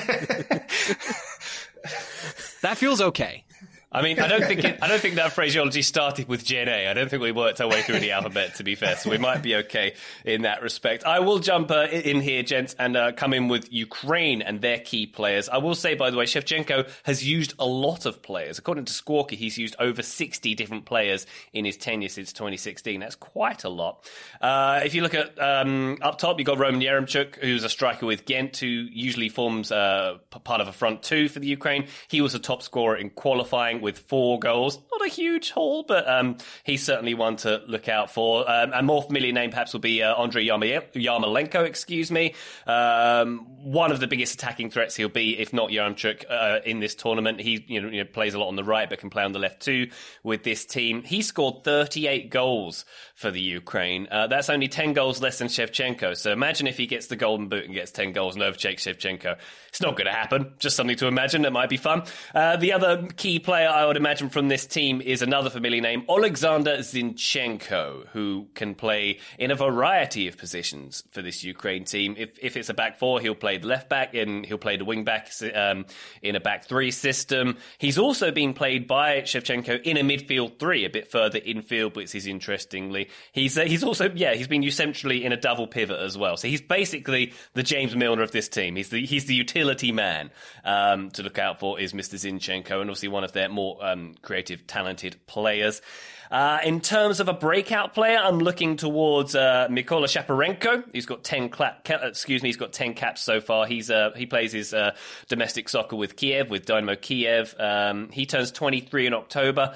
That feels okay. I mean, I don't think that phraseology started with Gen A. I don't think we worked our way through the alphabet, to be fair, so we might be okay in that respect. I will jump in here, gents, and come in with Ukraine and their key players. I will say, by the way, Shevchenko has used a lot of players. According to Squawky, he's used over 60 different players in his tenure since 2016. That's quite a lot. If you look at up top, you've got Roman Yaremchuk, who's a striker with Ghent, who usually forms part of a front two for the Ukraine. He was a top scorer in qualifying with 4 goals. Not a huge haul, but he's certainly one to look out for. A more familiar name perhaps will be Andrei Yarmolenko, one of the biggest attacking threats he'll be, if not Yaremchuk, in this tournament. He plays a lot on the right, but can play on the left too with this team. He scored 38 goals for the Ukraine. That's only 10 goals less than Shevchenko. So imagine if he gets the golden boot and gets 10 goals and overtakes Shevchenko. It's not going to happen. Just something to imagine. That might be fun. The other key player I would imagine from this team is another familiar name, Alexander Zinchenko, who can play in a variety of positions for this Ukraine team. If it's a back four, he'll play the left back and he'll play the wing back in a back three system. He's also been played by Shevchenko in a midfield three, a bit further infield, which is interestingly. He's also been used centrally in a double pivot as well. So he's basically the James Milner of this team. He's the utility man to look out for is Mr. Zinchenko, and obviously one of their more creative, talented players. In terms of a breakout player, I'm looking towards Mykola Shaparenko. He's got 10 caps so far. He plays his domestic soccer with Kiev, with Dynamo Kiev. He turns 23 in October.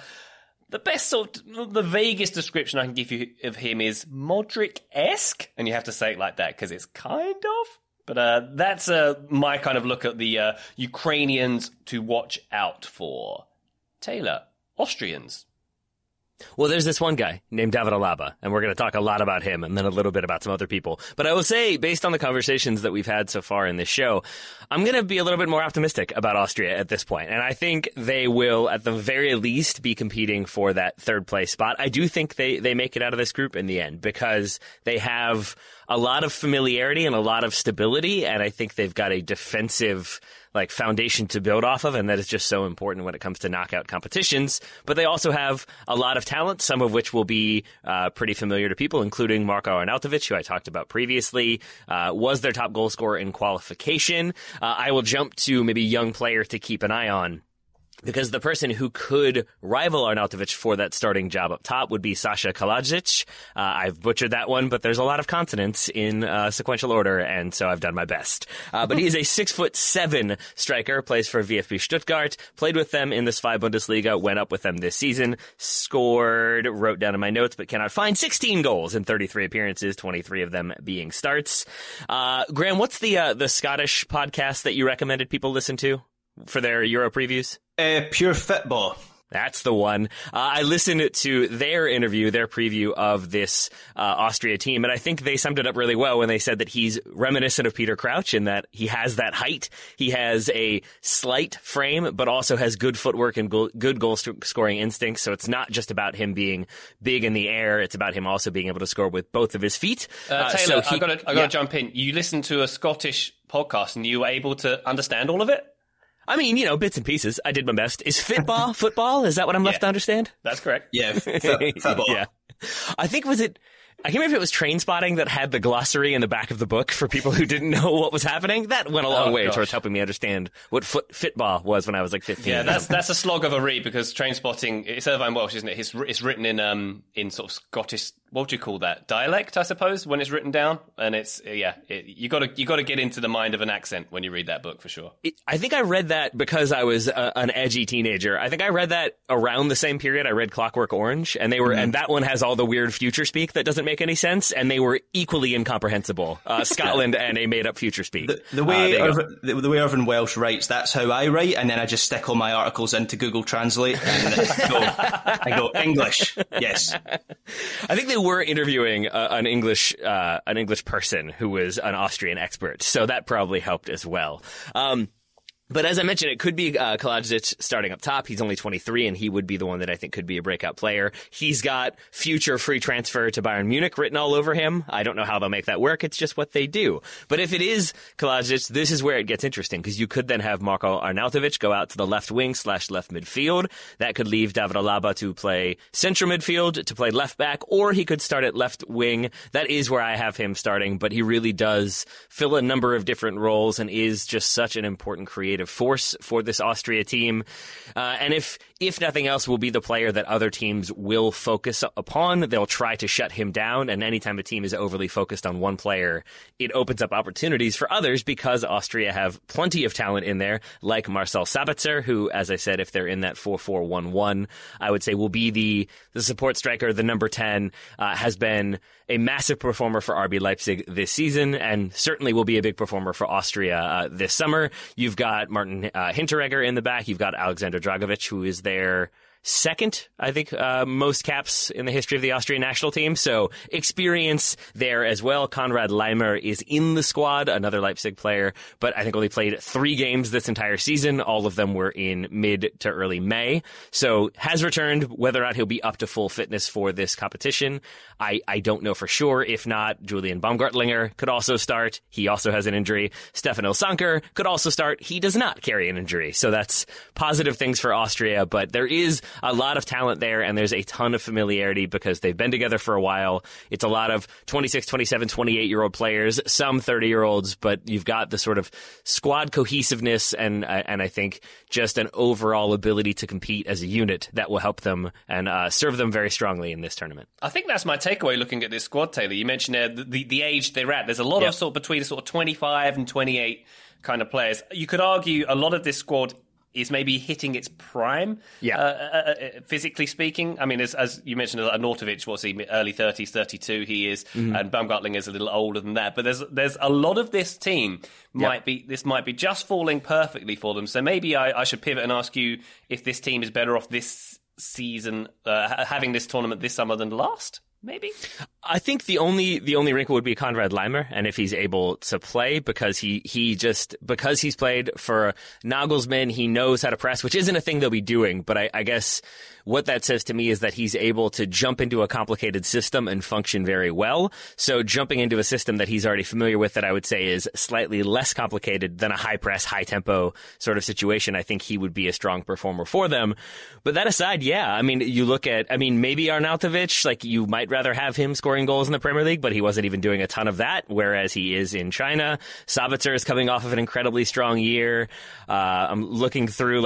The vaguest description I can give you of him is Modric-esque, and you have to say it like that because it's kind of. But that's my kind of look at the Ukrainians to watch out for. Taylor, Austrians. Well, there's this one guy named David Alaba, and we're going to talk a lot about him and then a little bit about some other people. But I will say, based on the conversations that we've had so far in this show, I'm going to be a little bit more optimistic about Austria at this point. And I think they will, at the very least, be competing for that third place spot. I do think they make it out of this group in the end because they have a lot of familiarity and a lot of stability, and I think they've got a defensive foundation to build off of, and that is just so important when it comes to knockout competitions. But they also have a lot of talent, some of which will be pretty familiar to people, including Marko Arnautovic, who I talked about previously, was their top goal scorer in qualification. I will jump to maybe young player to keep an eye on, because the person who could rival Arnautovic for that starting job up top would be Sasha Kalajic. I've butchered that one, but there's a lot of consonants in sequential order, and so I've done my best. But he is a 6'7" striker, plays for VfB Stuttgart, played with them in the SVI Bundesliga, went up with them this season, scored, wrote down in my notes, but cannot find 16 goals in 33 appearances, 23 of them being starts. Graham, what's the Scottish podcast that you recommended people listen to for their Euro previews? Pure Football. That's the one. I listened to their interview, their preview of this Austria team, and I think they summed it up really well when they said that he's reminiscent of Peter Crouch in that he has that height, he has a slight frame, but also has good footwork and good goal-scoring instincts, so it's not just about him being big in the air, it's about him also being able to score with both of his feet. Taylor, I've got to jump in. You listened to a Scottish podcast and you were able to understand all of it? I mean, bits and pieces. I did my best. Is football? Is that what I'm left to understand? That's correct. Yeah, football. Yeah. I think I can't remember if it was Train Spotting that had the glossary in the back of the book for people who didn't know what was happening. That went a long way towards helping me understand what football was when I was like 15. Yeah, that's a slog of a read because Train Spotting, it's Irvine Welsh, isn't it? It's written in sort of Scottish, what would you call that? Dialect, I suppose, when it's written down. And it's, you got to get into the mind of an accent when you read that book for sure. I think I read that because I was an edgy teenager. I think I read that around the same period I read Clockwork Orange, and and that one has all the weird future speak that doesn't make any sense, and they were equally incomprehensible. Scotland and a made up future speak. The way Irvine Welsh writes, that's how I write, and then I just stick all my articles into Google Translate and I go English. Yes. I think they were interviewing an English person who was an Austrian expert, so that probably helped as well. But as I mentioned, it could be Kalajic starting up top. He's only 23, and he would be the one that I think could be a breakout player. He's got future free transfer to Bayern Munich written all over him. I don't know how they'll make that work. It's just what they do. But if it is Kalajic, this is where it gets interesting, because you could then have Marko Arnautovic go out to the left wing / left midfield. That could leave David Alaba to play central midfield, to play left back, or he could start at left wing. That is where I have him starting, but he really does fill a number of different roles and is just such an important creative force for this Austria team. And if nothing else, will be the player that other teams will focus upon. They'll try to shut him down. And anytime a team is overly focused on one player, it opens up opportunities for others, because Austria have plenty of talent in there, like Marcel Sabitzer, who, as I said, if they're in that 4-4-1-1, I would say will be the support striker, the number 10, has been a massive performer for RB Leipzig this season, and certainly will be a big performer for Austria this summer. You've got Martin Hinteregger in the back. You've got Alexander Dragovic, who is their second, I think, most caps in the history of the Austrian national team. So experience there as well. Konrad Leimer is in the squad, another Leipzig player, but I think only played 3 games this entire season. All of them were in mid to early May. So has returned. Whether or not he'll be up to full fitness for this competition, I don't know for sure. If not, Julian Baumgartlinger could also start. He also has an injury. Stefan Ilsanker could also start. He does not carry an injury. So that's positive things for Austria, but there is a lot of talent there, and there's a ton of familiarity because they've been together for a while. It's a lot of 26, 27, 28-year-old players, some 30-year-olds, but you've got the sort of squad cohesiveness and I think just an overall ability to compete as a unit that will help them and serve them very strongly in this tournament. I think that's my takeaway looking at this squad, Taylor. You mentioned the age they're at. There's a lot of sort of between sort of 25 and 28 kind of players. You could argue a lot of this squad is maybe hitting its prime, physically speaking. I mean, as you mentioned, Arnautovic, what's he, early 30s, 32 he is, and Baumgartlinger is a little older than that. But there's a lot of this team might be just falling perfectly for them. So maybe I should pivot and ask you if this team is better off this season, having this tournament this summer than last. Maybe. I think the only wrinkle would be Konrad Leimer, and if he's able to play, because because he's played for Nagelsmann, he knows how to press, which isn't a thing they'll be doing, but I guess what that says to me is that he's able to jump into a complicated system and function very well. So jumping into a system that he's already familiar with, that I would say is slightly less complicated than a high press, high tempo sort of situation, I think he would be a strong performer for them. But that aside, I mean, you look at, maybe Arnautovic, like you might rather have him scoring goals in the Premier League, but he wasn't even doing a ton of that, whereas he is in China. Sabitzer is coming off of an incredibly strong year. I'm looking through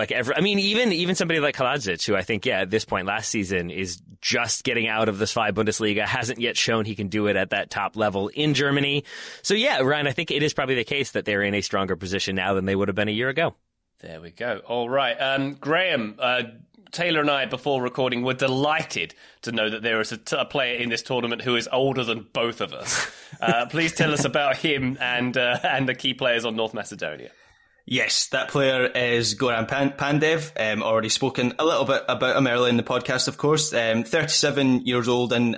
even somebody like Kalajic, who I think, at this point last season is just getting out of the SVI Bundesliga, hasn't yet shown he can do it at that top level in Germany. So Ryan, I think it is probably the case that they're in a stronger position now than they would have been a year ago. There we go. All right. Graham, Taylor and I, before recording, were delighted to know that there is a player in this tournament who is older than both of us. Please tell us about him and the key players on North Macedonia. Yes, that player is Goran Pandev. Already spoken a little bit about him earlier in the podcast, of course. 37 years old, and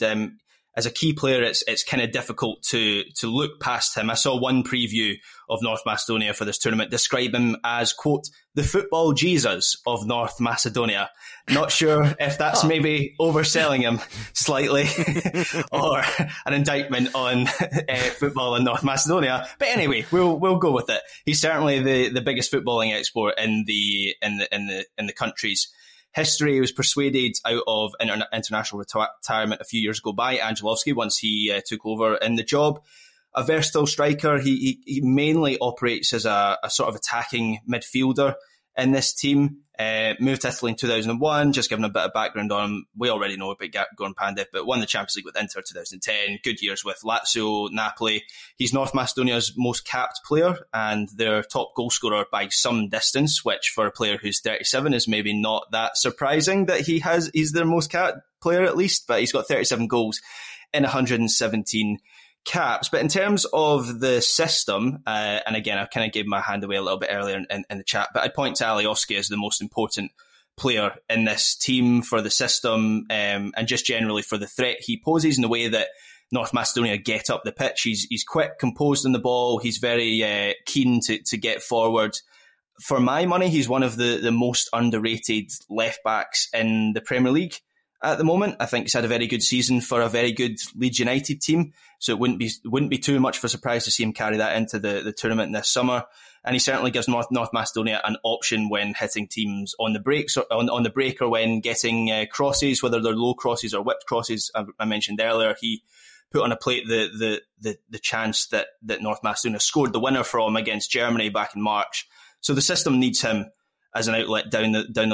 as a key player, it's kind of difficult to look past him. I saw one preview of North Macedonia for this tournament describe him as, quote, the football Jesus of North Macedonia. Not sure if that's maybe overselling him slightly or an indictment on football in North Macedonia. But anyway, we'll go with it. He's certainly the biggest footballing export in the country's history. He was persuaded out of international retirement a few years ago by Angelovski once he took over in the job. A versatile striker. He mainly operates as a sort of attacking midfielder in this team. Moved to Italy in 2001, just giving a bit of background on him. We already know about Goran Pandev, but won the Champions League with Inter 2010, good years with Lazio, Napoli. He's North Macedonia's most capped player and their top goal scorer by some distance, which for a player who's 37 is maybe not that surprising that he's their most capped player at least, but he's got 37 goals in 117 caps. But in terms of the system, and again, I kind of gave my hand away a little bit earlier in the chat, but I'd point to Alioski as the most important player in this team for the system, and just generally for the threat he poses in the way that North Macedonia get up the pitch. He's quick, composed on the ball. He's very keen to get forward. For my money, he's one of the most underrated left backs in the Premier League at the moment. I think he's had a very good season for a very good Leeds United team, so it wouldn't be too much of a surprise to see him carry that into the tournament this summer. And he certainly gives North Macedonia an option when hitting teams on the breaks or on the break, or when getting crosses, whether they're low crosses or whipped crosses. I mentioned earlier, he put on a plate the chance that North Macedonia scored the winner from against Germany back in March. So the system needs him as an outlet down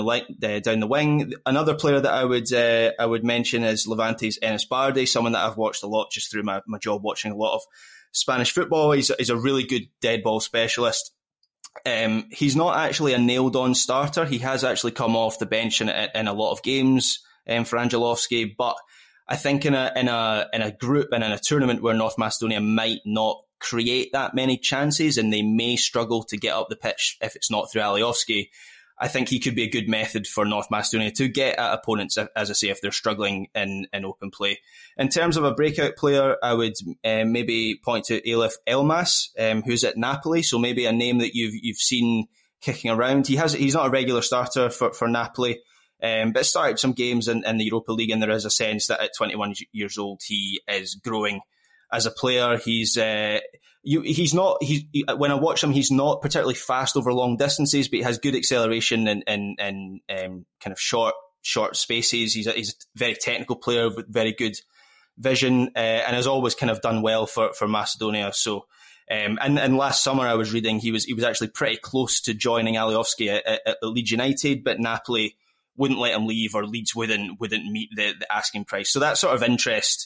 the wing. Another player that I would mention is Levante's Enis Bardi, someone that I've watched a lot just through my job watching a lot of Spanish football. He's a really good dead ball specialist. He's not actually a nailed on starter. He has actually come off the bench in a lot of games for Angelovski, but I think in a group and in a tournament where North Macedonia might not create that many chances and they may struggle to get up the pitch if it's not through Alioski, I think he could be a good method for North Macedonia to get at opponents, as I say, if they're struggling in open play. In terms of a breakout player, I would maybe point to Elif Elmas, who's at Napoli, so maybe a name that you've seen kicking around. He's not a regular starter for Napoli, but started some games in the Europa League, and there is a sense that at 21 years old he is growing as a player. When I watch him, he's not particularly fast over long distances, but he has good acceleration and kind of short spaces. He's a very technical player with very good vision, and has always kind of done well for Macedonia. So, and last summer I was reading he was actually pretty close to joining Alioski at Leeds United, but Napoli wouldn't let him leave, or Leeds wouldn't meet the asking price. So that sort of interest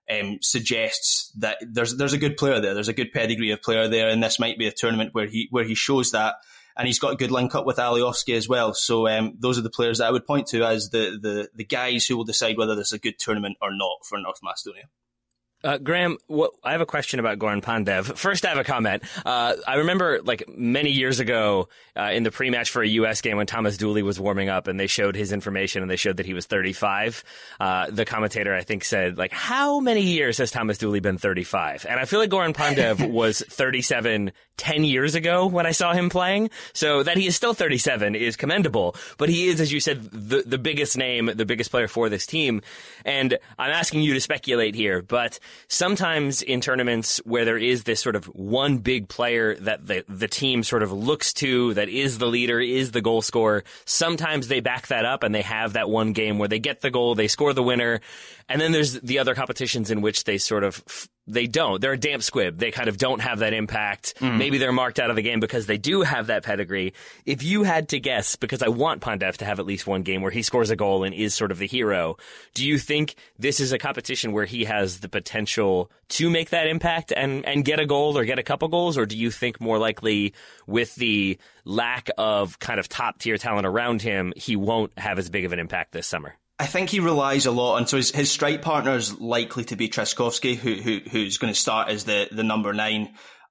suggests that there's a good player there. There's a good pedigree of player there, and this might be a tournament where he shows that, and he's got a good link up with Alioski as well. So those are the players that I would point to as the guys who will decide whether this is a good tournament or not for North Macedonia. Graham, I have a question about Goran Pandev. First, I have a comment. I remember, many years ago, in the pre-match for a U.S. game when Thomas Dooley was warming up and they showed his information and they showed that he was 35. The commentator, I think, said, how many years has Thomas Dooley been 35? And I feel like Goran Pandev was 37 10 years ago when I saw him playing. So that he is still 37 is commendable. But he is, as you said, the biggest name, the biggest player for this team. And I'm asking you to speculate here, but sometimes in tournaments where there is this sort of one big player that the team sort of looks to, that is the leader, is the goal scorer, sometimes they back that up and they have that one game where they get the goal, they score the winner, and then there's the other competitions in which they sort of they don't. They're a damp squib. They kind of don't have that impact. Maybe they're marked out of the game because they do have that pedigree. If you had to guess, because I want Pandev to have at least one game where he scores a goal and is sort of the hero, do you think this is a competition where he has the potential to make that impact and get a goal or get a couple goals? Or do you think more likely with the lack of kind of top tier talent around him, he won't have as big of an impact this summer? I think he relies a lot on, so his strike partner is likely to be Trzaskowski, who's going to start as the number 9.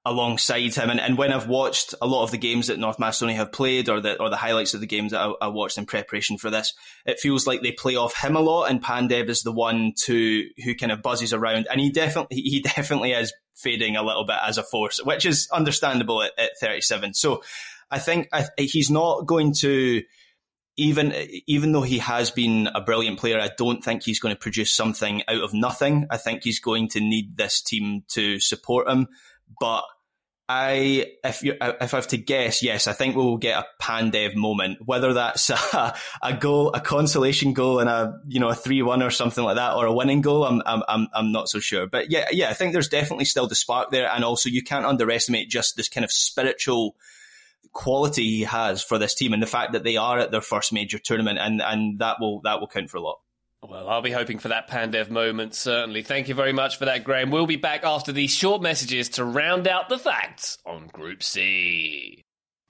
alongside him. And when I've watched a lot of the games that North Macedonia have played, or the highlights of the games that I watched in preparation for this, it feels like they play off him a lot, and Pandev is the one who kind of buzzes around, and he definitely is fading a little bit as a force, which is understandable at 37. So I think he's not going to, even though he has been a brilliant player, I don't think he's going to produce something out of nothing. I think he's going to need this team to support him. But if I have to guess, yes, I think we'll get a Pandev moment. Whether that's a goal, a consolation goal, and a 3-1 or something like that, or a winning goal, I'm not so sure. But yeah, I think there's definitely still the spark there, and also you can't underestimate just this kind of spiritual quality he has for this team, and the fact that they are at their first major tournament, and that will count for a lot. Well, I'll be hoping for that Pandev moment, certainly. Thank you very much for that, Graham. We'll be back after these short messages to round out the facts on Group C.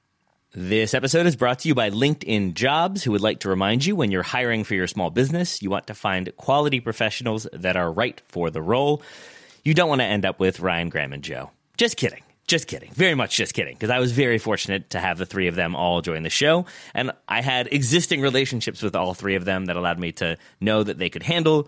This episode is brought to you by LinkedIn Jobs, who would like to remind you when you're hiring for your small business, you want to find quality professionals that are right for the role. You don't want to end up with Ryan, Graham, and Joe. Just kidding. Just kidding. Very much just kidding, because I was very fortunate to have the three of them all join the show, and I had existing relationships with all three of them that allowed me to know that they could handle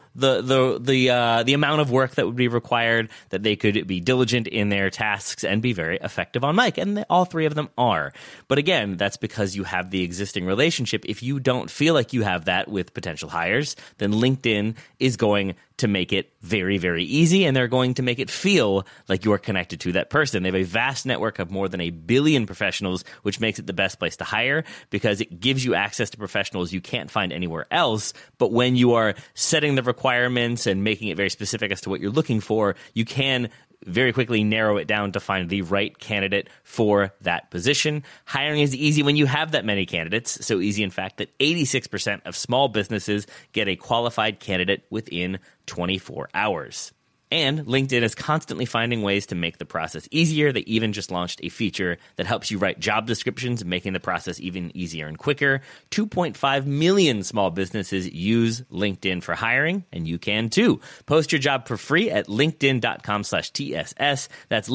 the amount of work that would be required, that they could be diligent in their tasks and be very effective on mic, and all three of them are. But again, that's because you have the existing relationship. If you don't feel like you have that with potential hires, then LinkedIn is going to make it very, very easy, and they're going to make it feel like you're connected to that person. They have a vast network of more than 1 billion professionals, which makes it the best place to hire because it gives you access to professionals you can't find anywhere else. But when you are setting the requirements and making it very specific as to what you're looking for, you can very quickly narrow it down to find the right candidate for that position. Hiring is easy when you have that many candidates. So easy, in fact, that 86% of small businesses get a qualified candidate within 24 hours. And LinkedIn is constantly finding ways to make the process easier. They even just launched a feature that helps you write job descriptions, making the process even easier and quicker. 2.5 million small businesses use LinkedIn for hiring, and you can too. Post your job for free at linkedin.com/TSS. That's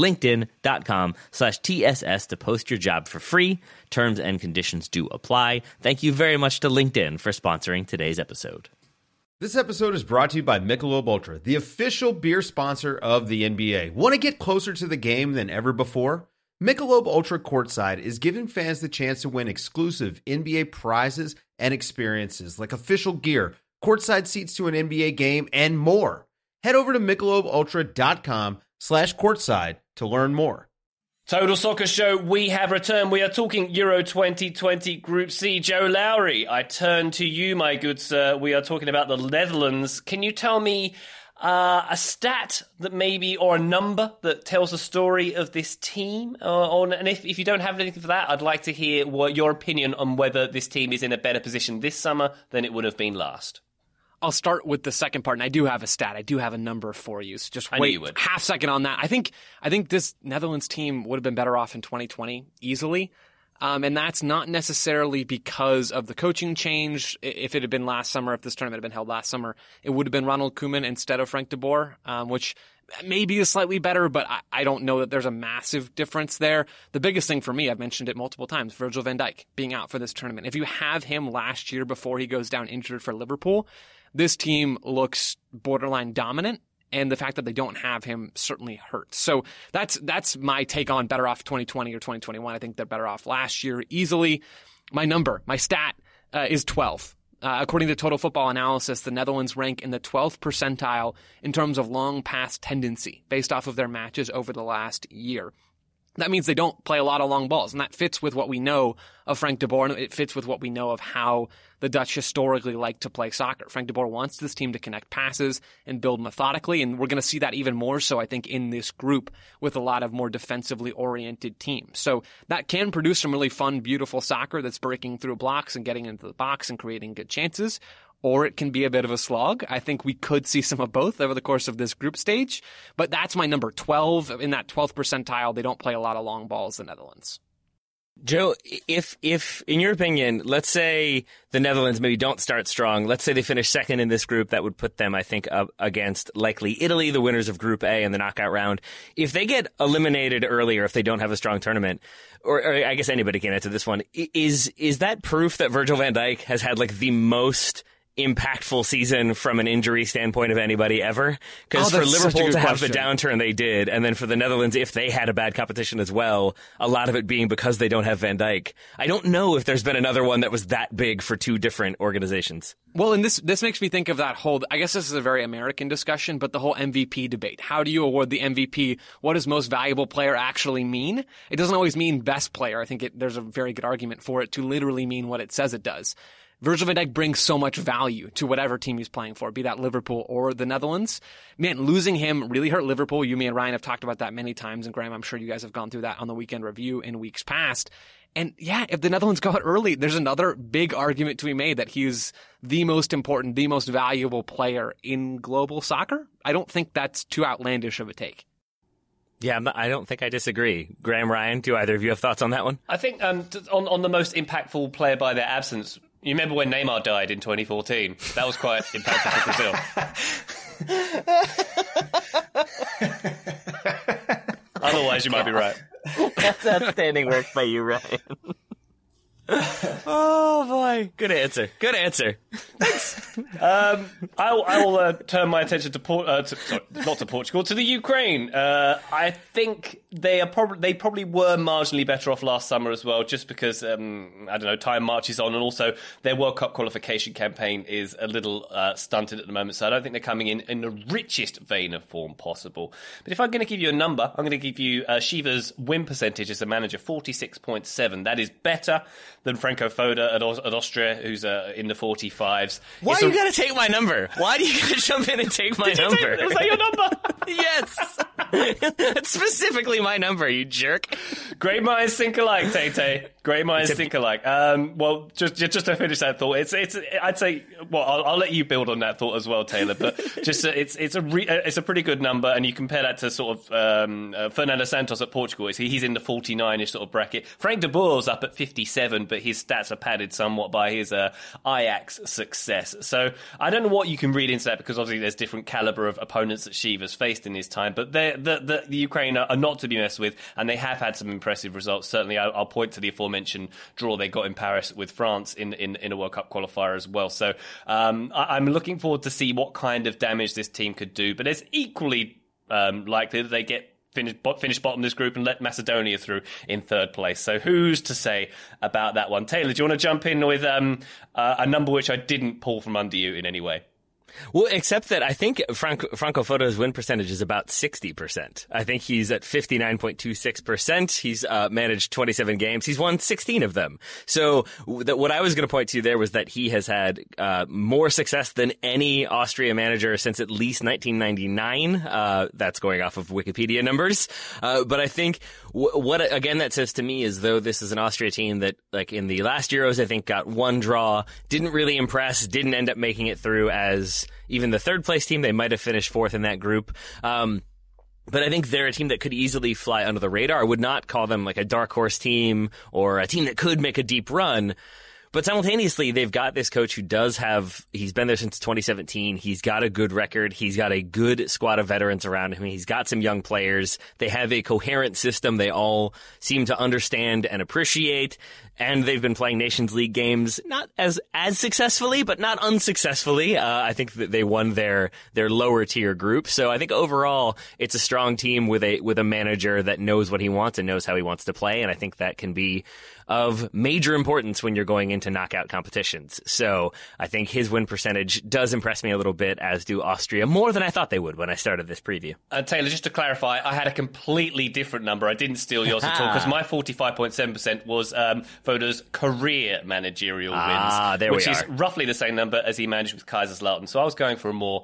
linkedin.com/TSS to post your job for free. Terms and conditions do apply. Thank you very much to LinkedIn for sponsoring today's episode. This episode is brought to you by Michelob Ultra, the official beer sponsor of the NBA. Want to get closer to the game than ever before? Michelob Ultra Courtside is giving fans the chance to win exclusive NBA prizes and experiences like official gear, courtside seats to an NBA game, and more. Head over to MichelobUltra.com/courtside to learn more. Total Soccer Show, we have returned. We are talking Euro 2020 Group C. Joe Lowry, I turn to you, my good sir. We are talking about the Netherlands. Can you tell me a stat that maybe, or a number that tells the story of this team? And if you don't have anything for that, I'd like to hear your opinion on whether this team is in a better position this summer than it would have been last. I'll start with the second part, and I do have a stat. I do have a number for you. So just wait half second on that. I think this Netherlands team would have been better off in 2020 easily. And that's not necessarily because of the coaching change. If it had been last summer, if this tournament had been held last summer, it would have been Ronald Koeman instead of Frank de Boer, which maybe is slightly better, but I don't know that there's a massive difference there. The biggest thing for me, I've mentioned it multiple times, Virgil van Dijk being out for this tournament. If you have him last year before he goes down injured for Liverpool, this team looks borderline dominant, and the fact that they don't have him certainly hurts. So that's my take on better off 2020 or 2021. I think they're better off last year easily. My stat is 12. According to Total Football Analysis, the Netherlands rank in the 12th percentile in terms of long pass tendency based off of their matches over the last year. That means they don't play a lot of long balls, and that fits with what we know of Frank de Boer, and it fits with what we know of how the Dutch historically like to play soccer. Frank de Boer wants this team to connect passes and build methodically, and we're going to see that even more so, I think, in this group with a lot of more defensively oriented teams. So that can produce some really fun, beautiful soccer that's breaking through blocks and getting into the box and creating good chances. Or it can be a bit of a slog. I think we could see some of both over the course of this group stage. But that's my number 12. In that 12th percentile, they don't play a lot of long balls, the Netherlands. Joe, if in your opinion, let's say the Netherlands maybe don't start strong, let's say they finish second in this group, that would put them, I think, up against likely Italy, the winners of Group A in the knockout round. If they get eliminated earlier, if they don't have a strong tournament, or I guess anybody can answer this one, is that proof that Virgil van Dijk has had like the most impactful season from an injury standpoint of anybody ever? Because for Liverpool to have the downturn they did, and then for the Netherlands, if they had a bad competition as well, a lot of it being because they don't have Van Dijk. I don't know if there's been another one that was that big for two different organizations. Well, and this makes me think of that whole, I guess this is a very American discussion, but the whole MVP debate. How do you award the MVP? What does most valuable player actually mean? It doesn't always mean best player. I think there's a very good argument for it to literally mean what it says it does. Virgil van Dijk brings so much value to whatever team he's playing for, be that Liverpool or the Netherlands. Man, losing him really hurt Liverpool. You, me, and Ryan have talked about that many times, and Graham, I'm sure you guys have gone through that on the weekend review in weeks past. And yeah, if the Netherlands go out early, there's another big argument to be made that he's the most important, the most valuable player in global soccer. I don't think that's too outlandish of a take. Yeah, I don't think I disagree. Graham, Ryan, do either of you have thoughts on that one? I think on the most impactful player by their absence, you remember when Neymar died in 2014? That was quite impactful for Brazil. Otherwise, you might be right. That's outstanding work by you, Ryan. Oh boy, good answer. Good answer. I will turn my attention to not to Portugal, to the Ukraine. I think they probably were marginally better off last summer as well, just because I don't know, time marches on, and also their World Cup qualification campaign is a little stunted at the moment. So I don't think they're coming in the richest vein of form possible. But if I'm going to give you a number, I'm going to give you Shiva's win percentage as a manager, 46.7. That is better than Franco Foda at Austria, who's in the 45s. Why do you got to take my number? Why do you got to jump in and take my number? Was that your number? Yes. That's specifically my number, you jerk. Great minds think alike, Tay-Tay. Great minds think alike. Well, just to finish that thought, it's I'd say, well, I'll let you build on that thought as well, Taylor. But just it's a pretty good number, and you compare that to sort of Fernando Santos at Portugal. He's in the 49ish sort of bracket. Frank de Boer's up at 57, but his stats are padded somewhat by his Ajax success. So I don't know what you can read into that, because obviously there's different caliber of opponents that Shiva's faced in his time. But the Ukraine are not to be messed with, and they have had some impressive results. Certainly, I'll point to the aforementioned draw they got in Paris with France in a World Cup qualifier as well. So I'm looking forward to see what kind of damage this team could do. But it's equally likely that they get finish bottom of this group and let Macedonia through in third place. So who's to say about that one? Taylor, do you want to jump in with a number which I didn't pull from under you in any way? Well, except that I think Franco Foda's win percentage is about 60%. I think he's at 59.26%. He's managed 27 games. He's won 16 of them. So what I was going to point to there was that he has had more success than any Austria manager since at least 1999. That's going off of Wikipedia numbers. But I think what again that says to me is, though this is an Austria team that, like in the last Euros, I think got one draw, didn't really impress, didn't end up making it through as even the third place team. They might have finished fourth in that group. But I think they're a team that could easily fly under the radar. I would not call them like a dark horse team or a team that could make a deep run. But simultaneously, they've got this coach who he's been there since 2017. He's got a good record. He's got a good squad of veterans around him. He's got some young players. They have a coherent system they all seem to understand and appreciate. And they've been playing Nations League games, not as successfully, but not unsuccessfully. I think that they won their lower tier group. So I think overall, it's a strong team with a manager that knows what he wants and knows how he wants to play. And I think that can be of major importance when you're going into knockout competitions. So I think his win percentage does impress me a little bit, as do Austria, more than I thought they would when I started this preview. Taylor, just to clarify, I had a completely different number. I didn't steal yours at all, because my 45.7% was Foda's career managerial wins, which is roughly the same number as he managed with Kaiserslautern. So I was going for a more,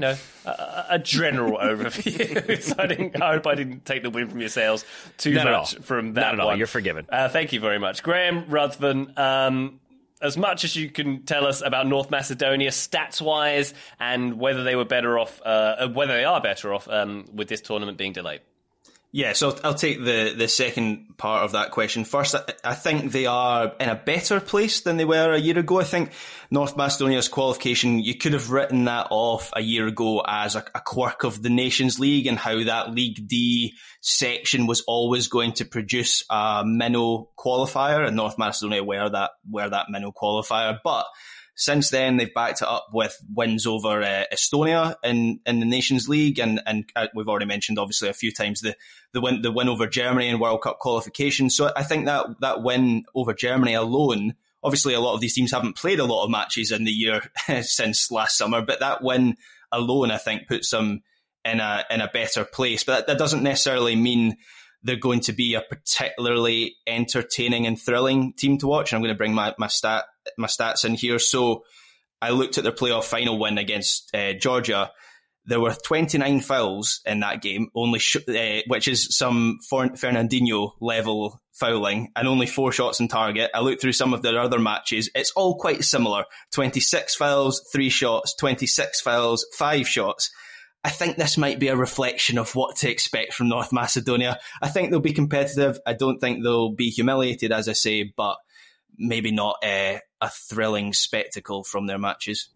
a general overview. So I hope I didn't take the win from your sails too much from that. Not at all. One. You're forgiven. Thank you very much. Graham Ruthven, as much as you can tell us about North Macedonia stats-wise and whether they were better off, whether they are better off with this tournament being delayed. Yeah, so I'll take the second part of that question first. I think they are in a better place than they were a year ago. I think North Macedonia's qualification, you could have written that off a year ago as a quirk of the Nations League and how that League D section was always going to produce a minnow qualifier, and North Macedonia were that minnow qualifier. But since then, they've backed it up with wins over Estonia in the Nations League, and we've already mentioned, obviously, a few times the win over Germany in World Cup qualification. So I think that win over Germany alone, obviously, a lot of these teams haven't played a lot of matches in the year since last summer, but that win alone, I think, puts them in a better place. But that doesn't necessarily mean they're going to be a particularly entertaining and thrilling team to watch. And I'm going to bring my stats in here. So I looked at their playoff final win against Georgia. There were 29 fouls in that game, which is some Fernandinho level fouling, and only 4 shots on target. I looked through some of their other matches. It's all quite similar. 26 fouls, 3 shots, 26 fouls, 5 shots. I think this might be a reflection of what to expect from North Macedonia. I think they'll be competitive. I don't think they'll be humiliated, as I say, but maybe not a thrilling spectacle from their matches.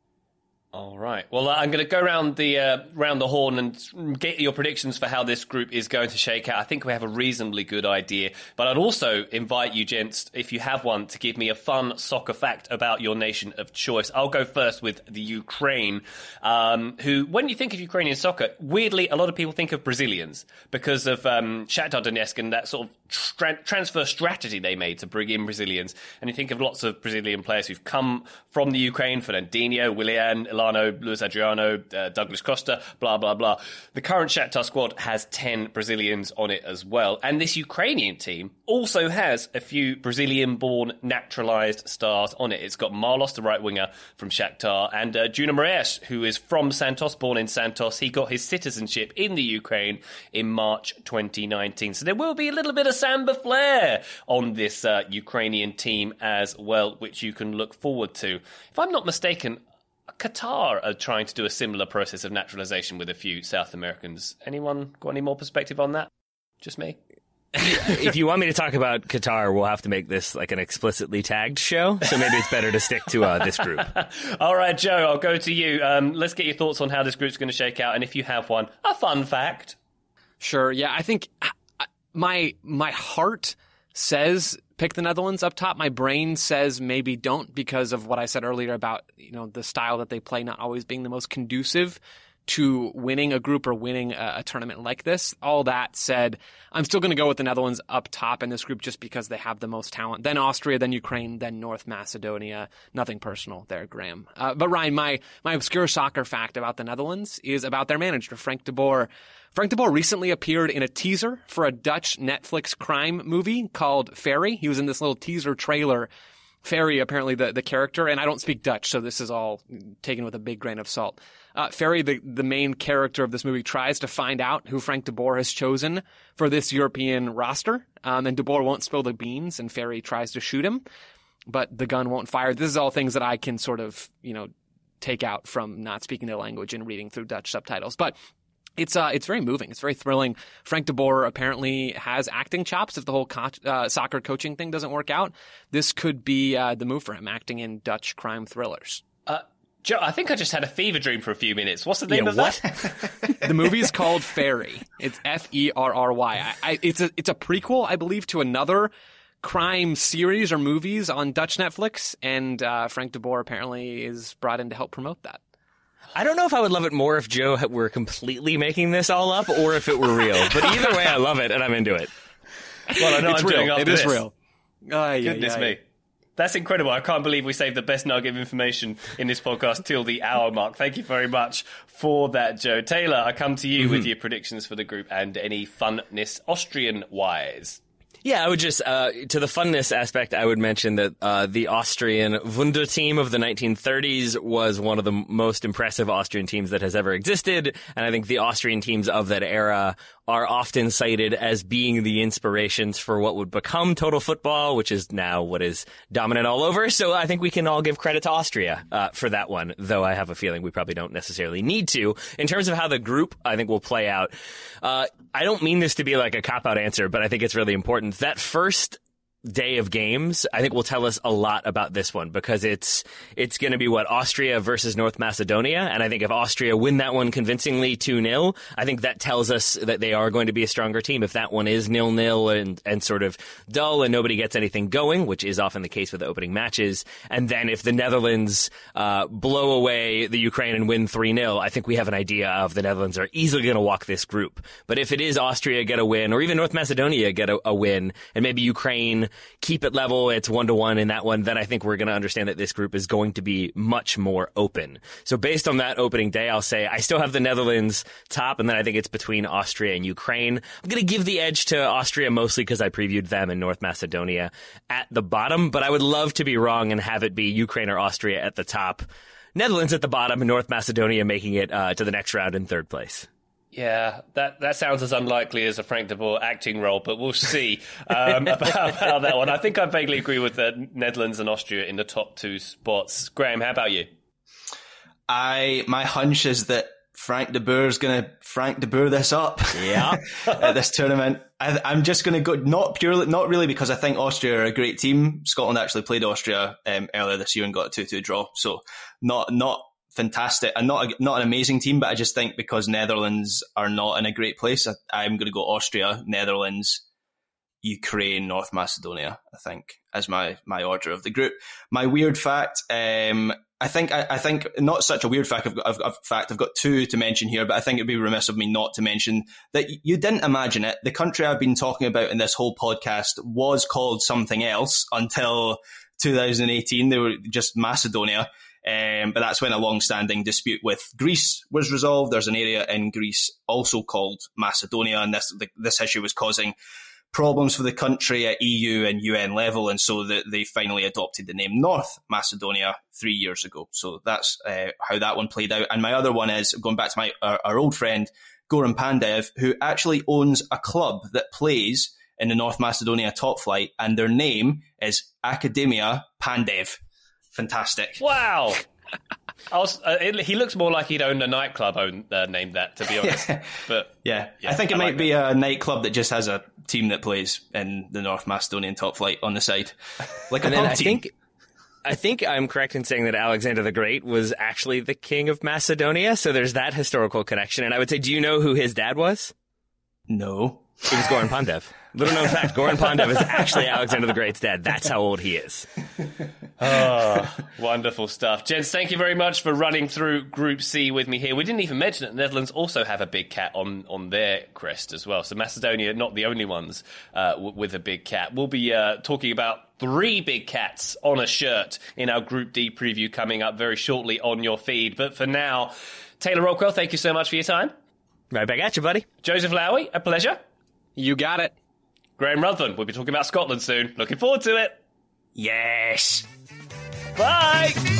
All right. Well, I'm going to go round the horn and get your predictions for how this group is going to shake out. I think we have a reasonably good idea, but I'd also invite you, gents, if you have one, to give me a fun soccer fact about your nation of choice. I'll go first with the Ukraine, who, when you think of Ukrainian soccer, weirdly, a lot of people think of Brazilians because of Shakhtar Donetsk and that sort of transfer strategy they made to bring in Brazilians. And you think of lots of Brazilian players who've come from the Ukraine: Fernandinho, Willian, Luis Adriano, Douglas Costa, blah, blah, blah. The current Shakhtar squad has 10 Brazilians on it as well. And this Ukrainian team also has a few Brazilian-born naturalized stars on it. It's got Marlos, the right winger from Shakhtar, and Júnior Moraes, who is from Santos, born in Santos. He got his citizenship in the Ukraine in March 2019. So there will be a little bit of Samba flair on this Ukrainian team as well, which you can look forward to. If I'm not mistaken, Qatar are trying to do a similar process of naturalization with a few South Americans. Anyone got any more perspective on that? Just me? If you want me to talk about Qatar, we'll have to make this like an explicitly tagged show. So maybe it's better to stick to this group. All right, Joe, I'll go to you. Let's get your thoughts on how this group's going to shake out. And if you have one, a fun fact. Sure. Yeah, I think my heart says pick the Netherlands up top. My brain says maybe don't, because of what I said earlier about, the style that they play not always being the most conducive to winning a group or winning a tournament like this. All that said, I'm still going to go with the Netherlands up top in this group just because they have the most talent. Then Austria, then Ukraine, then North Macedonia. Nothing personal there, Graham. But Ryan, my obscure soccer fact about the Netherlands is about their manager, Frank de Boer. Frank de Boer recently appeared in a teaser for a Dutch Netflix crime movie called Ferry. He was in this little teaser trailer. Ferry, apparently the character, and I don't speak Dutch, so this is all taken with a big grain of salt. Ferry, the main character of this movie, tries to find out who Frank de Boer has chosen for this European roster, and de Boer won't spill the beans, and Ferry tries to shoot him, but the gun won't fire. This is all things that I can sort of, take out from not speaking their language and reading through Dutch subtitles. But it's very moving. It's very thrilling. Frank de Boer apparently has acting chops. If the whole soccer coaching thing doesn't work out, this could be the move for him, acting in Dutch crime thrillers. Joe, I think I just had a fever dream for a few minutes. What's the name of that? The movie is called Ferry. It's Ferry. It's a prequel, I believe, to another crime series or movies on Dutch Netflix, and Frank de Boer apparently is brought in to help promote that. I don't know if I would love it more if Joe were completely making this all up or if it were real. But either way, I love it and I'm into it. Well, I know it's I'm real. doing after It is this. real. Goodness me. That's incredible. I can't believe we saved the best nugget of information in this podcast till the hour mark. Thank you very much for that, Joe. Taylor, I come to you with your predictions for the group and any funness Austrian-wise. Yeah, I would just, to the funness aspect, I would mention that the Austrian Wunder team of the 1930s was one of the most impressive Austrian teams that has ever existed. And I think the Austrian teams of that era are often cited as being the inspirations for what would become total football, which is now what is dominant all over. So I think we can all give credit to Austria for that one, though I have a feeling we probably don't necessarily need to. In terms of how the group, I think, will play out, I don't mean this to be like a cop-out answer, but I think it's really important. That first day of games, I think, will tell us a lot about this one, because it's going to be Austria versus North Macedonia, and I think if Austria win that one convincingly 2-0, I think that tells us that they are going to be a stronger team. If that one is 0-0 and sort of dull and nobody gets anything going, which is often the case with the opening matches, and then if the Netherlands blow away the Ukraine and win 3-0, I think we have an idea of the Netherlands are easily going to walk this group. But if it is Austria get a win, or even North Macedonia get a win, and maybe Ukraine keep it level, it's 1-1 in that one, then I think we're going to understand that this group is going to be much more open. So based on that opening day, I'll say I still have the Netherlands top, and then I think it's between Austria and Ukraine. I'm going to give the edge to Austria mostly because I previewed them and North Macedonia at the bottom, but I would love to be wrong and have it be Ukraine or Austria at the top, Netherlands at the bottom, and North Macedonia making it to the next round in third place. Yeah, that sounds as unlikely as a Frank de Boer acting role, but we'll see about that one. I think I vaguely agree with the Netherlands and Austria in the top two spots. Graham, how about you? My hunch is that Frank de Boer's going to Frank de Boer this up. Yeah, at this tournament. I'm just going to go not really because I think Austria are a great team. Scotland actually played Austria earlier this year and got a 2-2 draw, so not fantastic and not an amazing team, but I just think because Netherlands are not in a great place, I'm going to go Austria, Netherlands, Ukraine, North Macedonia, I think, as my order of the group. My weird fact, I think not such a weird fact. I've got two to mention here, but I think it'd be remiss of me not to mention that you didn't imagine it. The country I've been talking about in this whole podcast was called something else until 2018. They were just Macedonia. But that's when a long-standing dispute with Greece was resolved. There's an area in Greece also called Macedonia, and this issue was causing problems for the country at EU and UN level, and so they finally adopted the name North Macedonia 3 years ago. So that's how that one played out. And my other one is going back to our old friend Goran Pandev, who actually owns a club that plays in the North Macedonia top flight, and their name is Academia Pandev. Fantastic. Wow. He looks more like he'd owned a nightclub named that, to be honest. Yeah. But yeah, I think it might be a nightclub that just has a team that plays in the North Macedonian top flight on the side. Like a pub team. I think I'm correct in saying that Alexander the Great was actually the king of Macedonia, so there's that historical connection. And I would say, do you know who his dad was? No. It was Goran Pandev. Little known fact, Goran Pandev is actually Alexander the Great's dad. That's how old he is. Oh, wonderful stuff. Gents, thank you very much for running through Group C with me here. We didn't even mention that the Netherlands also have a big cat on their crest as well. So Macedonia, not the only ones with a big cat. We'll be talking about 3 big cats on a shirt in our Group D preview coming up very shortly on your feed. But for now, Taylor Rockwell, thank you so much for your time. Right back at you, buddy. Joseph Lowy, a pleasure. You got it. Graham Ruthven, we'll be talking about Scotland soon. Looking forward to it. Yes. Bye.